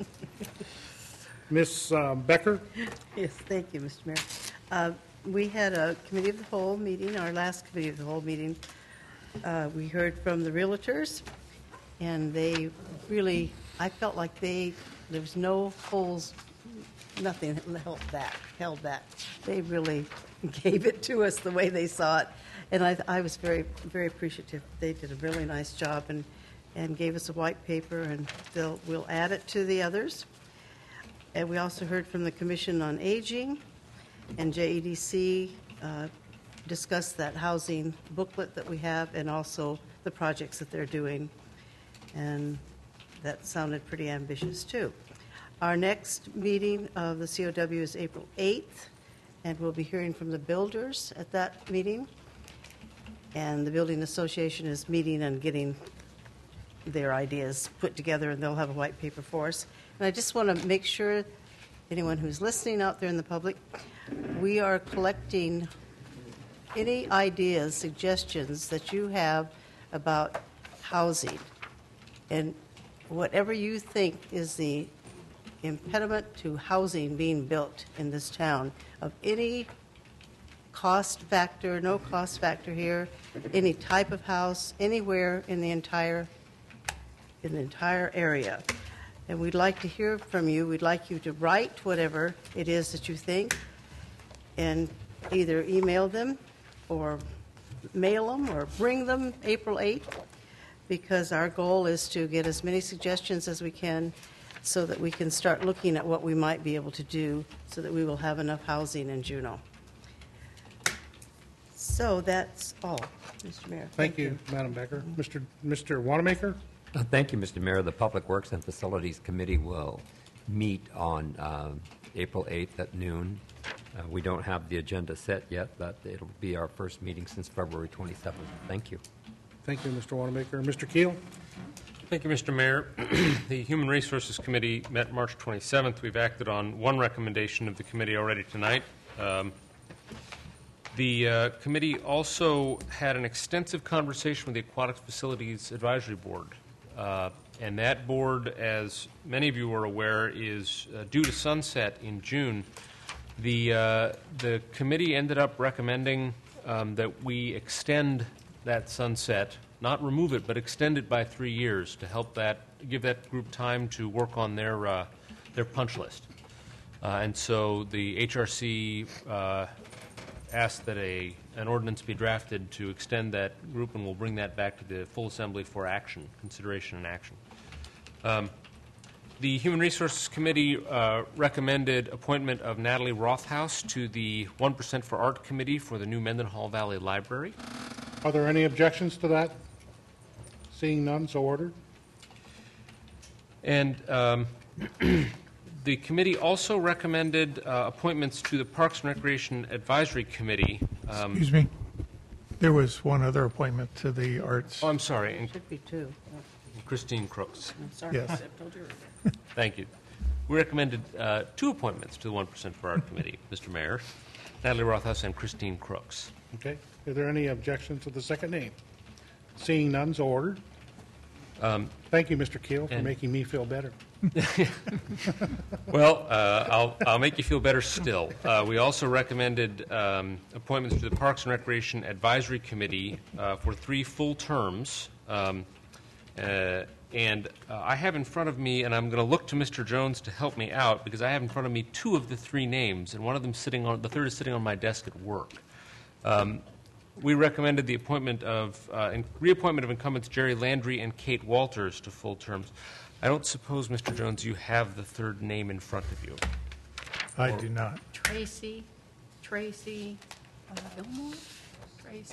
Miz uh, Becker? Yes, thank you, Mister Mayor. Uh, We had a committee of the whole meeting, our last committee of the whole meeting. Uh, We heard from the realtors, and they really, I felt like they, there was no holes, nothing held back, held back. They really gave it to us the way they saw it, and I, I was very, very appreciative. They did a really nice job and, and gave us a white paper, and they'll, we'll add it to the others. And we also heard from the Commission on Aging, and J E D C uh, discussed that housing booklet that we have and also the projects that they're doing. And that sounded pretty ambitious, too. Our next meeting of the C O W is April eighth, and we'll be hearing from the builders at that meeting. And the Building Association is meeting and getting their ideas put together, and they'll have a white paper for us. And I just want to make sure, anyone who's listening out there in the public, we are collecting any ideas, suggestions that you have about housing. And whatever you think is the impediment to housing being built in this town, of any cost factor, no cost factor here, any type of house, anywhere in the entire, in the entire area. And we'd like to hear from you. We'd like you to write whatever it is that you think and either email them or mail them or bring them April eighth, because our goal is to get as many suggestions as we can so that we can start looking at what we might be able to do so that we will have enough housing in Juneau. So that's all, Mister Mayor. Thank you, Madam Becker. Mister Mister Wanamaker? Uh, Thank you, Mister Mayor. The Public Works and Facilities Committee will meet on uh, April eighth at noon. Uh, we don't have the agenda set yet, but it'll be our first meeting since February twenty-seventh. Thank you. Thank you, Mister Wanamaker. Mister Keel? Thank you, Mister Mayor. The Human Resources Committee met March twenty-seventh. We've acted on one recommendation of the committee already tonight. Um, the uh, committee also had an extensive conversation with the Aquatic Facilities Advisory Board. Uh, and that board, as many of you are aware, is uh, due to sunset in June. The, uh, the committee ended up recommending um, that we extend that sunset, not remove it, but extend it by three years to help that, give that group time to work on their, uh, their punch list. Uh, and so the H R C uh, asked that a, an ordinance be drafted to extend that group, and we'll bring that back to the full assembly for action, consideration and action. Um, the Human Resources Committee uh, recommended appointment of Natalie Rothaus to the one percent for Art Committee for the new Mendenhall Valley Library. Are there any objections to that? Seeing none, so ordered. And um, the committee also recommended uh, appointments to the Parks and Recreation Advisory Committee. Um, Excuse me. There was one other appointment to the Arts. Oh, I'm sorry. And Should be two. Christine Crooks. I'm sorry. Yes. I told you. Thank you. We recommended uh, two appointments to the one percent for Art Committee, Mister Mayor, Natalie Rothaus and Christine Crooks. Okay. Are there any objections to the second name? Seeing none, so ordered. Um, Thank you, Mister Keel, for and- making me feel better. Well, uh, I'll, I'll make you feel better still. Uh, we also recommended um, appointments to the Parks and Recreation Advisory Committee uh, for three full terms. Um, uh, and uh, I have in front of me, and I'm going to look to Mister Jones to help me out, because I have in front of me two of the three names, and one of them sitting on, the third is sitting on my desk at work. Um, we recommended the appointment of, uh, in, reappointment of incumbents Jerry Landry and Kate Walters to full terms. I don't suppose, Mister Jones, you have the third name in front of you. I do not. Tracy, Tracy, Gilmore, Tracy.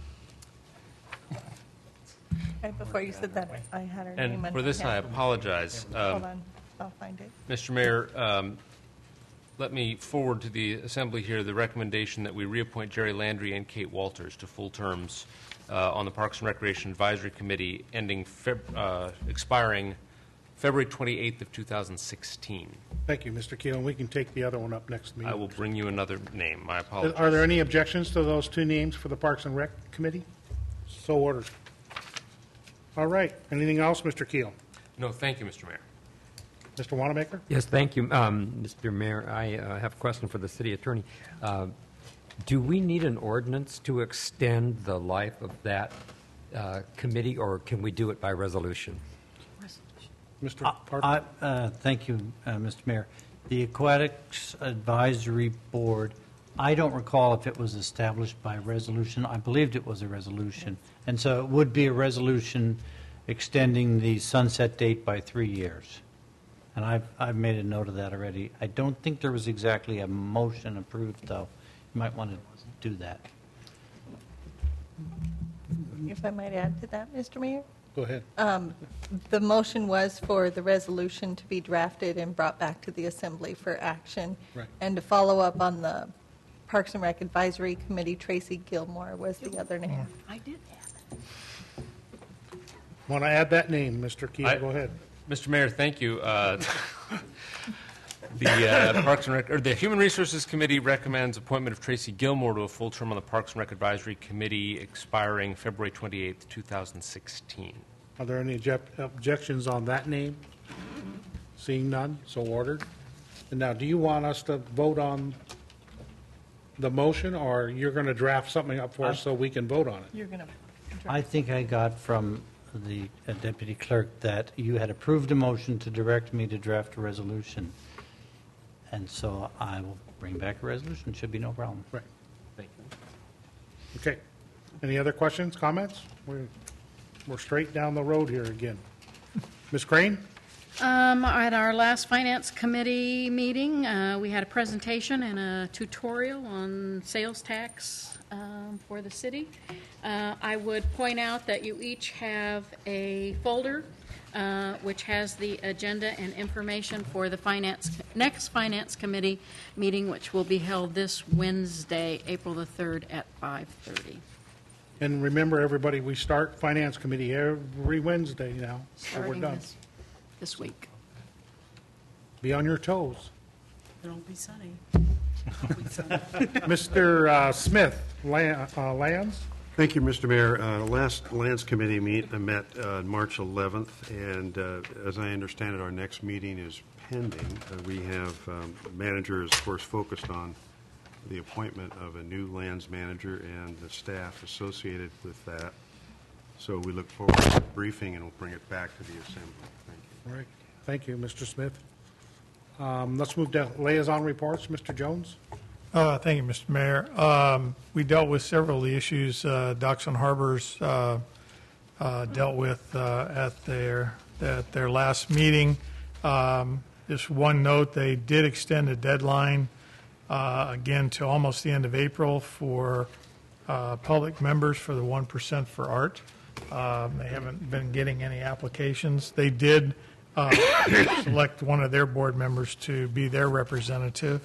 Right before you said that, I had her name. And in for my this, I head. apologize. Um, Hold on, I'll find it. Mister Mayor, um, let me forward to the Assembly here the recommendation that we reappoint Jerry Landry and Kate Walters to full terms uh, on the Parks and Recreation Advisory Committee, ending Feb- uh, expiring February twenty-eighth of two thousand sixteen. Thank you, Mister Keel, and we can take the other one up next meeting. I will bring you another name. My apologies. Are there any objections to those two names for the Parks and Rec Committee? So ordered. All right. Anything else, Mister Keel? No, thank you, Mister Mayor. Mister Wanamaker? Yes, thank you, um, Mister Mayor. I uh, have a question for the city attorney. Uh, do we need an ordinance to extend the life of that uh, committee, or can we do it by resolution? Mister Uh, Parker? I- uh, Thank you, uh, Mister Mayor. The Aquatics Advisory Board, I don't recall if it was established by resolution. I believed it was a resolution. And so it would be a resolution extending the sunset date by three years. And I've, I've made a note of that already. I don't think there was exactly a motion approved, though. You might want to do that. If I might add to that, Mister Mayor? Go ahead. Um, The motion was for the resolution to be drafted and brought back to the Assembly for action. Right. And to follow up on the Parks and Rec Advisory Committee, Tracy Gilmore was the other name. I did have it. Want to add that name, Mister Keel? I- Go ahead. Mister Mayor, thank you. Uh, The uh, Parks and Rec, or the Human Resources Committee recommends appointment of Tracy Gilmore to a full term on the Parks and Rec Advisory Committee expiring February twenty-eighth, two thousand sixteen. Are there any object- objections on that name? Seeing none, so ordered. And now, do you want us to vote on the motion, or you're going to draft something up for us so we can vote on it? You're going to. I think I got from the uh, deputy clerk that you had approved a motion to direct me to draft a resolution. And so I will bring back a resolution. Should be no problem. Right. Okay. Any other questions, comments? We're, we're straight down the road here again. Miz Crane? Um, At our last Finance Committee meeting, uh, we had a presentation and a tutorial on sales tax um, for the city. Uh, I would point out that you each have a folder uh, which has the agenda and information for the finance next Finance Committee meeting, which will be held this Wednesday, April the third at five thirty. And remember, everybody, we start Finance Committee every Wednesday now, so we're Starting done. this, this week. Be on your toes. It'll be sunny. Mister uh, Smith, Lan- uh, Lands? Thank you, Mister Mayor. Uh, Last Lands Committee meet, I met uh, March eleventh, and uh, as I understand it, our next meeting is pending. Uh, We have, um, manager is, of course, focused on the appointment of a new lands manager and the staff associated with that. So we look forward to the briefing, and we'll bring it back to the Assembly. Thank you. All right. Thank you, Mister Smith. Um, Let's move to liaison reports. Mister Jones? Uh, Thank you, Mister Mayor. Um, We dealt with several of the issues uh, Docks and Harbors uh, uh, dealt with uh, at their, at their last meeting. Um, Just one note, they did extend the deadline, uh, again, to almost the end of April for uh, public members for the one percent for art. Um, They haven't been getting any applications. They did uh, select one of their board members to be their representative.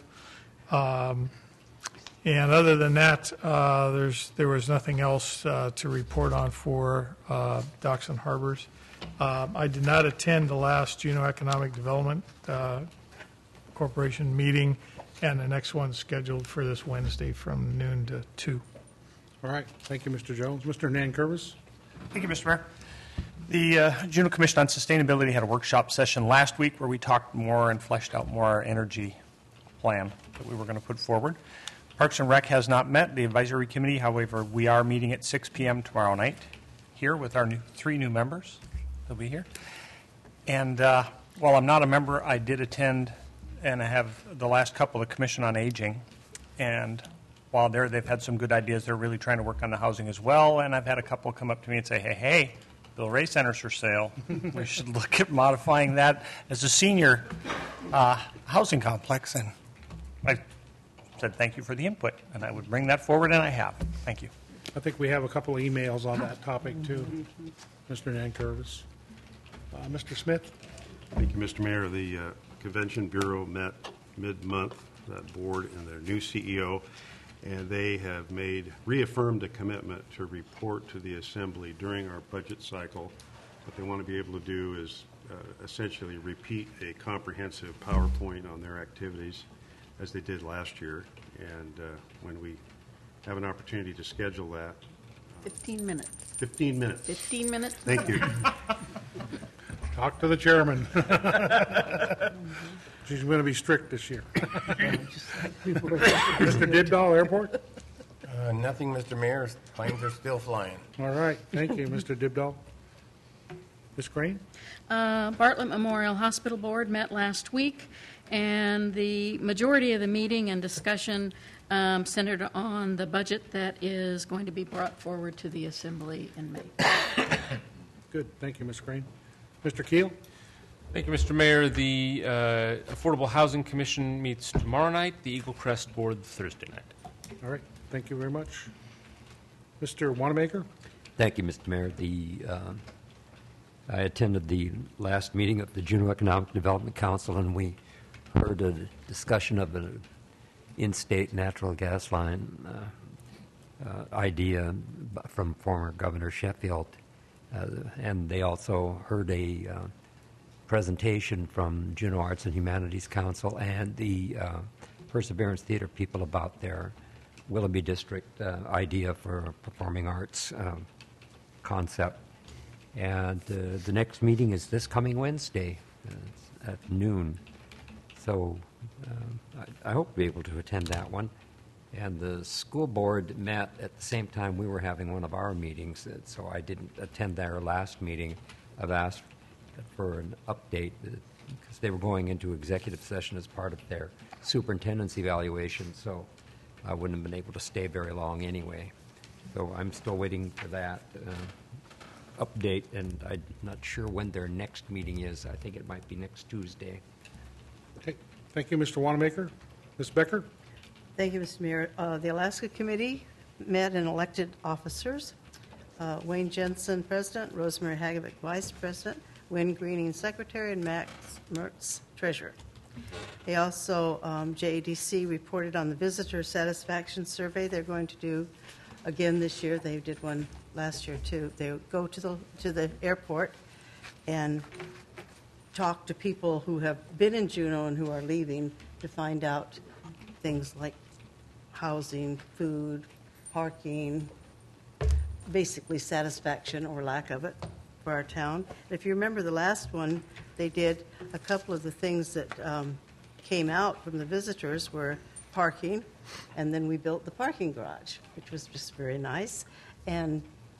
Um, And other than that, uh, there's, there was nothing else uh, to report on for uh, Docks and Harbors. Um, I did not attend the last Juneau Economic Development uh, Corporation meeting, and the next one's scheduled for this Wednesday from noon to two. All right. Thank you, Mister Jones. Mister Nankervis? Thank you, Mister Mayor. The uh, Juneau Commission on Sustainability had a workshop session last week where we talked more and fleshed out more our energy plan that we were going to put forward. Parks and Rec has not met, the advisory committee. However, we are meeting at six p.m. tomorrow night here with our new, three new members. They'll be here. And uh, while I'm not a member, I did attend and I have the last couple of the Commission on Aging. And while they're, they've had some good ideas, they're really trying to work on the housing as well. And I've had a couple come up to me and say, hey, hey, Bill Ray Center's for sale. We should look at modifying that as a senior uh, housing complex. And I said thank you for the input, and I would bring that forward, and I have. Thank you. I think we have a couple of emails on that topic, too, Mister Nankervis. Uh, Mister Smith? Thank you, Mister Mayor. The uh, Convention Bureau met mid-month, that board and their new C E O, and they have made, reaffirmed a commitment to report to the Assembly during our budget cycle. What they want to be able to do is uh, essentially repeat a comprehensive PowerPoint on their activities as they did last year. And uh, when we have an opportunity to schedule that, fifteen minutes. fifteen minutes. fifteen minutes? Thank you. Talk to the chairman. She's going to be strict this year. Mister Dibdahl, Airport? Uh, Nothing, Mister Mayor. Planes are still flying. All right, thank you, Mister Dibdahl. Miz Crane? Uh, Bartlett Memorial Hospital Board met last week, and the majority of the meeting and discussion um, centered on the budget that is going to be brought forward to the Assembly in May. Good, thank you, Miz Crane. Mister Keel? Thank you, Mister Mayor. The uh, Affordable Housing Commission meets tomorrow night, the Eagle Crest Board Thursday night. All right, thank you very much. Mister Wanamaker? Thank you, Mister Mayor. The, uh, I attended the last meeting of the Juneau Economic Development Council, and we heard a discussion of an in-state natural gas line uh, uh, idea from former Governor Sheffield. Uh, and they also heard a uh, presentation from Juneau Arts and Humanities Council and the uh, Perseverance Theater people about their Willoughby District uh, idea for a performing arts um, concept. And uh, the next meeting is this coming Wednesday uh, at noon. So uh, I, I hope to be able to attend that one. And the school board met at the same time we were having one of our meetings, uh, so I didn't attend their last meeting. I've asked for an update uh, because they were going into executive session as part of their superintendent's evaluation, so I wouldn't have been able to stay very long anyway. So I'm still waiting for that uh, update, and I'm not sure when their next meeting is. I think it might be next Tuesday. Okay, thank you, Mister Wanamaker. Miz Becker? Thank you, Mister Mayor. Uh, The Alaska Committee met and elected officers. Uh, Wayne Jensen, President, Rosemary Hagovic, Vice President, Wynn Greening, Secretary, and Max Mertz, Treasurer. They also, um, J A D C reported on the visitor satisfaction survey they're going to do again this year. They did one last year, too. They go to the to the airport and talk to people who have been in Juneau and who are leaving to find out things like housing, food, parking, basically satisfaction or lack of it for our town. If you remember the last one, they did a couple of the things that um, came out from the visitors were parking, and then we built the parking garage, which was just very nice. And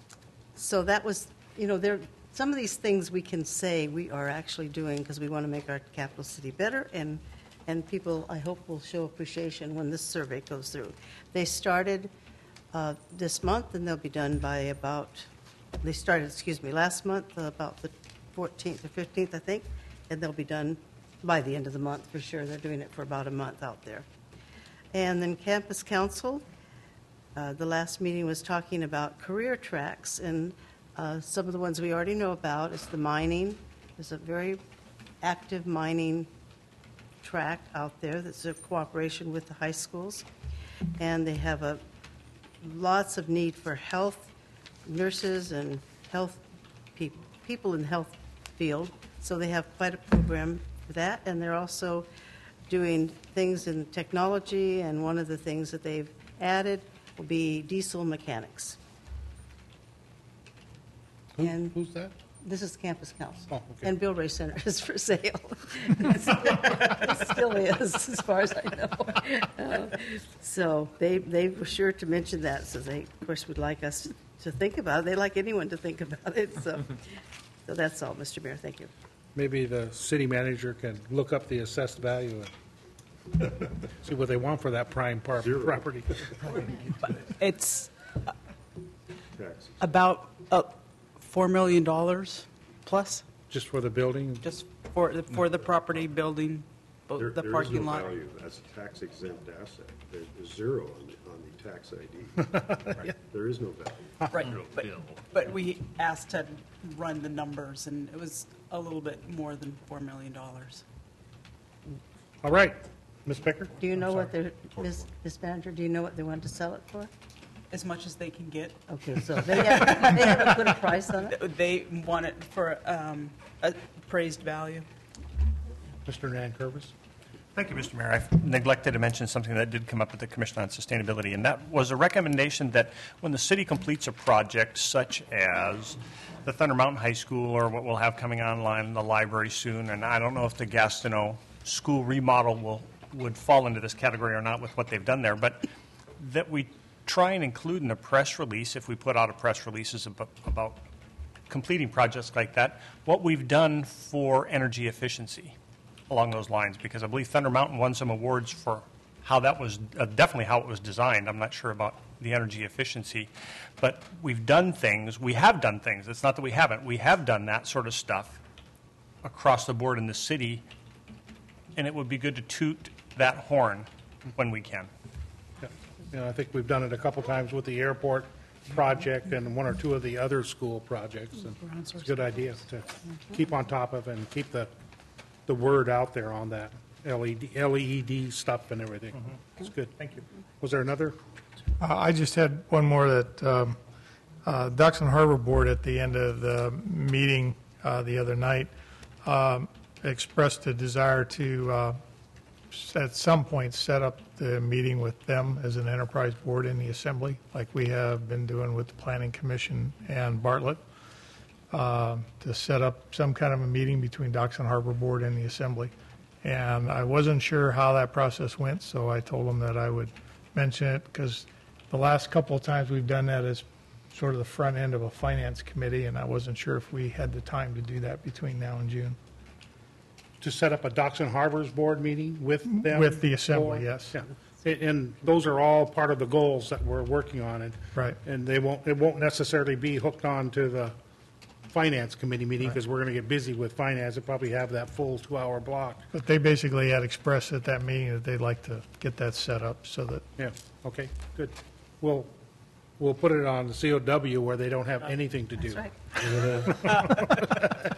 so that was, you know, there some of these things we can say we are actually doing because we want to make our capital city better, and and people, I hope, will show appreciation when this survey goes through. They started uh, this month, and they'll be done by about, they started, excuse me, last month, uh, about the fourteenth or fifteenth, I think, and they'll be done by the end of the month for sure. They're doing it for about a month out there. And then Campus Council, uh, the last meeting was talking about career tracks, and uh, some of the ones we already know about is the mining. There's a very active mining track out there that's a cooperation with the high schools, and they have a lots of need for health nurses and health people people in the health field, so they have quite a program for that. And they're also doing things in technology, and one of the things that they've added will be diesel mechanics. Who, and who's that? This is Campus Council. Oh, okay. And Bill Ray Center is for sale. It still is, as far as I know. Uh, so they, they were sure to mention that, so they, of course, would like us to think about it. They like anyone to think about it. So, so that's all, Mister Mayor. Thank you. Maybe the city manager can look up the assessed value and see what they want for that prime par- property. It's about uh, four million dollars plus, Just for the building? just for, the- for the property, building, bo- There- the there is parking no lot. value. That's a tax exempt asset. There's zero on the, on the tax I D. Right. There is no value. Right, but, but we asked to run the numbers, and it was a little bit more than four million dollars. All right. Miz Becker? Do you know what they're, Miz Miz Manager, do you know what they want to sell it for? as much as they can get. Okay, so they haven't, they haven't put a price on it? They want it for um, appraised value. Mister Nankervis? Thank you, Mister Mayor. I've neglected to mention something that did come up at the Commission on Sustainability, and that was a recommendation that when the city completes a project such as the Thunder Mountain High School or what we'll have coming online, the library soon, and I don't know if the Gastineau school remodel will would fall into this category or not with what they've done there, but that we try and include in the press release, if we put out a press releases about, about completing projects like that, what we've done for energy efficiency along those lines, because I believe Thunder Mountain won some awards for how that was, uh, definitely how it was designed. I'm not sure about the energy efficiency, but we've done things, we have done things. It's not that we haven't. We have done that sort of stuff across the board in the city, and it would be good to toot that horn when we can. Yeah. You know, I think we've done it a couple times with the airport project and one or two of the other school projects. And it's a good idea to keep on top of and keep the, the word out there on that L E D, L E D stuff and everything. Mm-hmm. It's good. Thank you. Was there another? Uh, I just had one more that um, uh, Ducks and Harbor Board at the end of the meeting uh, the other night um, expressed a desire to uh, at some point set up the meeting with them as an enterprise board in the assembly, like we have been doing with the Planning Commission and Bartlett, uh, to set up some kind of a meeting between Docks and Harbor Board and the assembly. And I wasn't sure how that process went, so I told them that I would mention it, because the last couple of times we've done that as sort of the front end of a finance committee, and I wasn't sure if we had the time to do that between now and June. To set up a Docks and Harbors Board meeting with them? With the assembly, or- yes. Yeah. And- And those are all part of the goals that we're working on. and Right. And they won't, it won't necessarily be hooked on to the Finance Committee meeting, because we're going to get busy with finance and probably have that full two-hour block. But they basically had expressed at that meeting that they'd like to get that set up so that, Yeah, okay, good. We'll, we'll put it on the C O W where they don't have anything to do. That's right.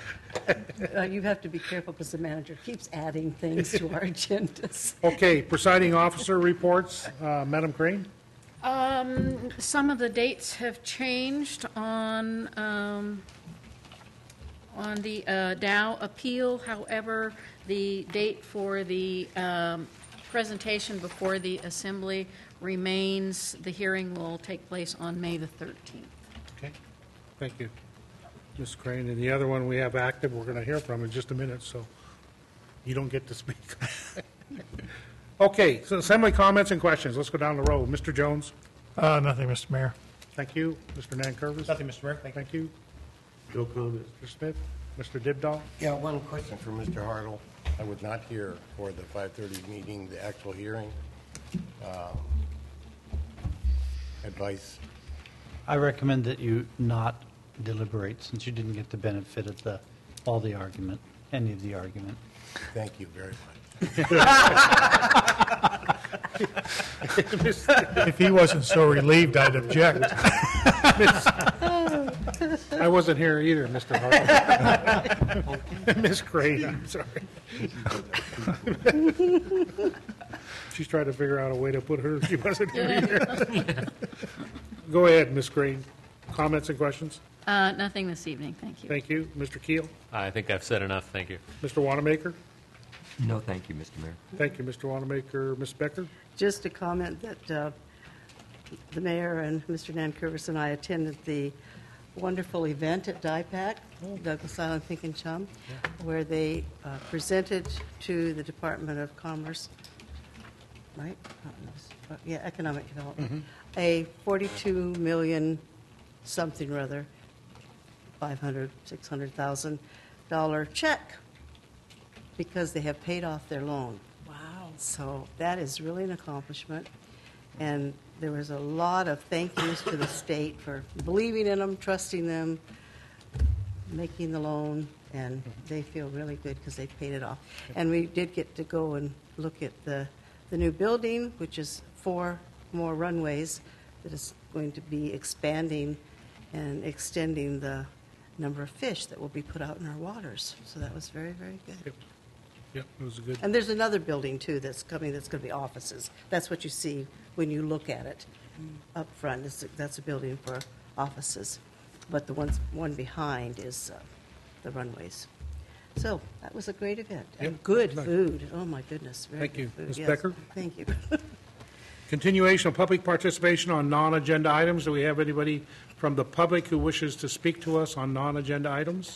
Uh, You have to be careful because the manager keeps adding things to our agendas. Okay, presiding officer reports. Uh, Madam Crane? Um, some of the dates have changed on, um, on the uh, Dow appeal. However, the date for the um, presentation before the assembly remains. The hearing will take place on May the thirteenth. Okay, thank you, Miz Crane. And the other one we have active, we're going to hear from in just a minute, so you don't get to speak. Okay, so assembly comments and questions. Let's go down the road. Mister Jones? uh, nothing, Mister Mayor. Thank you. Mister Nankervis? Nothing, Mister Mayor. Thank you. Thank you. No comment. Mister Smith? Mister Dibdahl? Yeah, one question for Mister Hartle. I was not here for the five thirty meeting, the actual hearing. Um, Advice? I recommend that you not deliberate, since you didn't get the benefit of the, all the argument, any of the argument. Thank you very much. If he wasn't so relieved, I'd object. I wasn't here either, Mister Hartle. Miz Crane, I'm sorry. She's trying to figure out a way to put her, she wasn't here either. Go ahead, Miz Crane. Comments and questions? Uh, nothing this evening, thank you. Thank you. Mister Keel? I think I've said enough, thank you. Mister Wanamaker? No, thank you, Mister Mayor. Thank you, Mister Wanamaker. Miz Becker? Just a comment that uh, the mayor and Mister Nankervis and I attended the wonderful event at D I PAC, Douglas Island Think and Chum, where they uh, presented to the Department of Commerce, right? Uh, Yeah, Economic Development, a forty-two million something or other, five hundred, six hundred thousand dollar check, because they have paid off their loan. Wow. So that is really an accomplishment. And there was a lot of thank yous to the state for believing in them, trusting them, making the loan, and they feel really good because they paid it off. And we did get to go and look at the, the new building, which is four more runways that is going to be expanding and extending the number of fish that will be put out in our waters. So that was very, very good. Yep, it was a good. And there's another building, too, that's coming, that's going to be offices. That's what you see when you look at it. up front, is, that's a building for offices, but the ones, one behind is uh, the runways. So that was a great event. And Yep. good Nice. food. Oh, my goodness. Very Thank good you. food, Miz yes. Becker? Thank you. Continuation of public participation on non-agenda items. Do we have anybody from the public who wishes to speak to us on non-agenda items?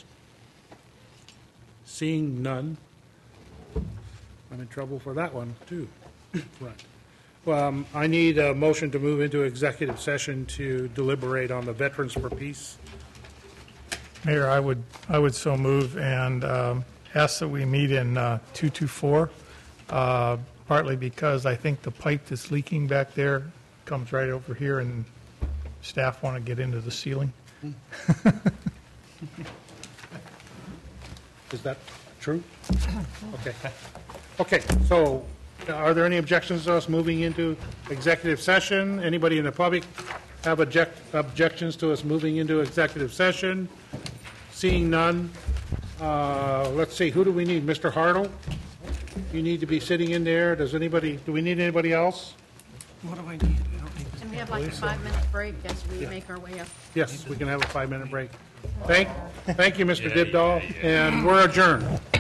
Seeing none. I'm in trouble for that one, too. Right. Well, um, I need a motion to move into executive session to deliberate on the Veterans for Peace. Mayor, I would, I would so move and um, ask that we meet in uh, two two four, uh, partly because I think the pipe that's leaking back there comes right over here, and staff want to get into the ceiling. Is that true? Okay. Okay, so are there any objections to us moving into executive session? Anybody in the public have object, objections to us moving into executive session? Seeing none, uh, let's see, who do we need? Mister Hartle? You need to be sitting in there. Does anybody, do we need anybody else? What do I need? And we have like a five-minute break as we make our way up. Yes, we can have a five-minute break. Thank, thank you, Mister Dibdahl, and we're adjourned.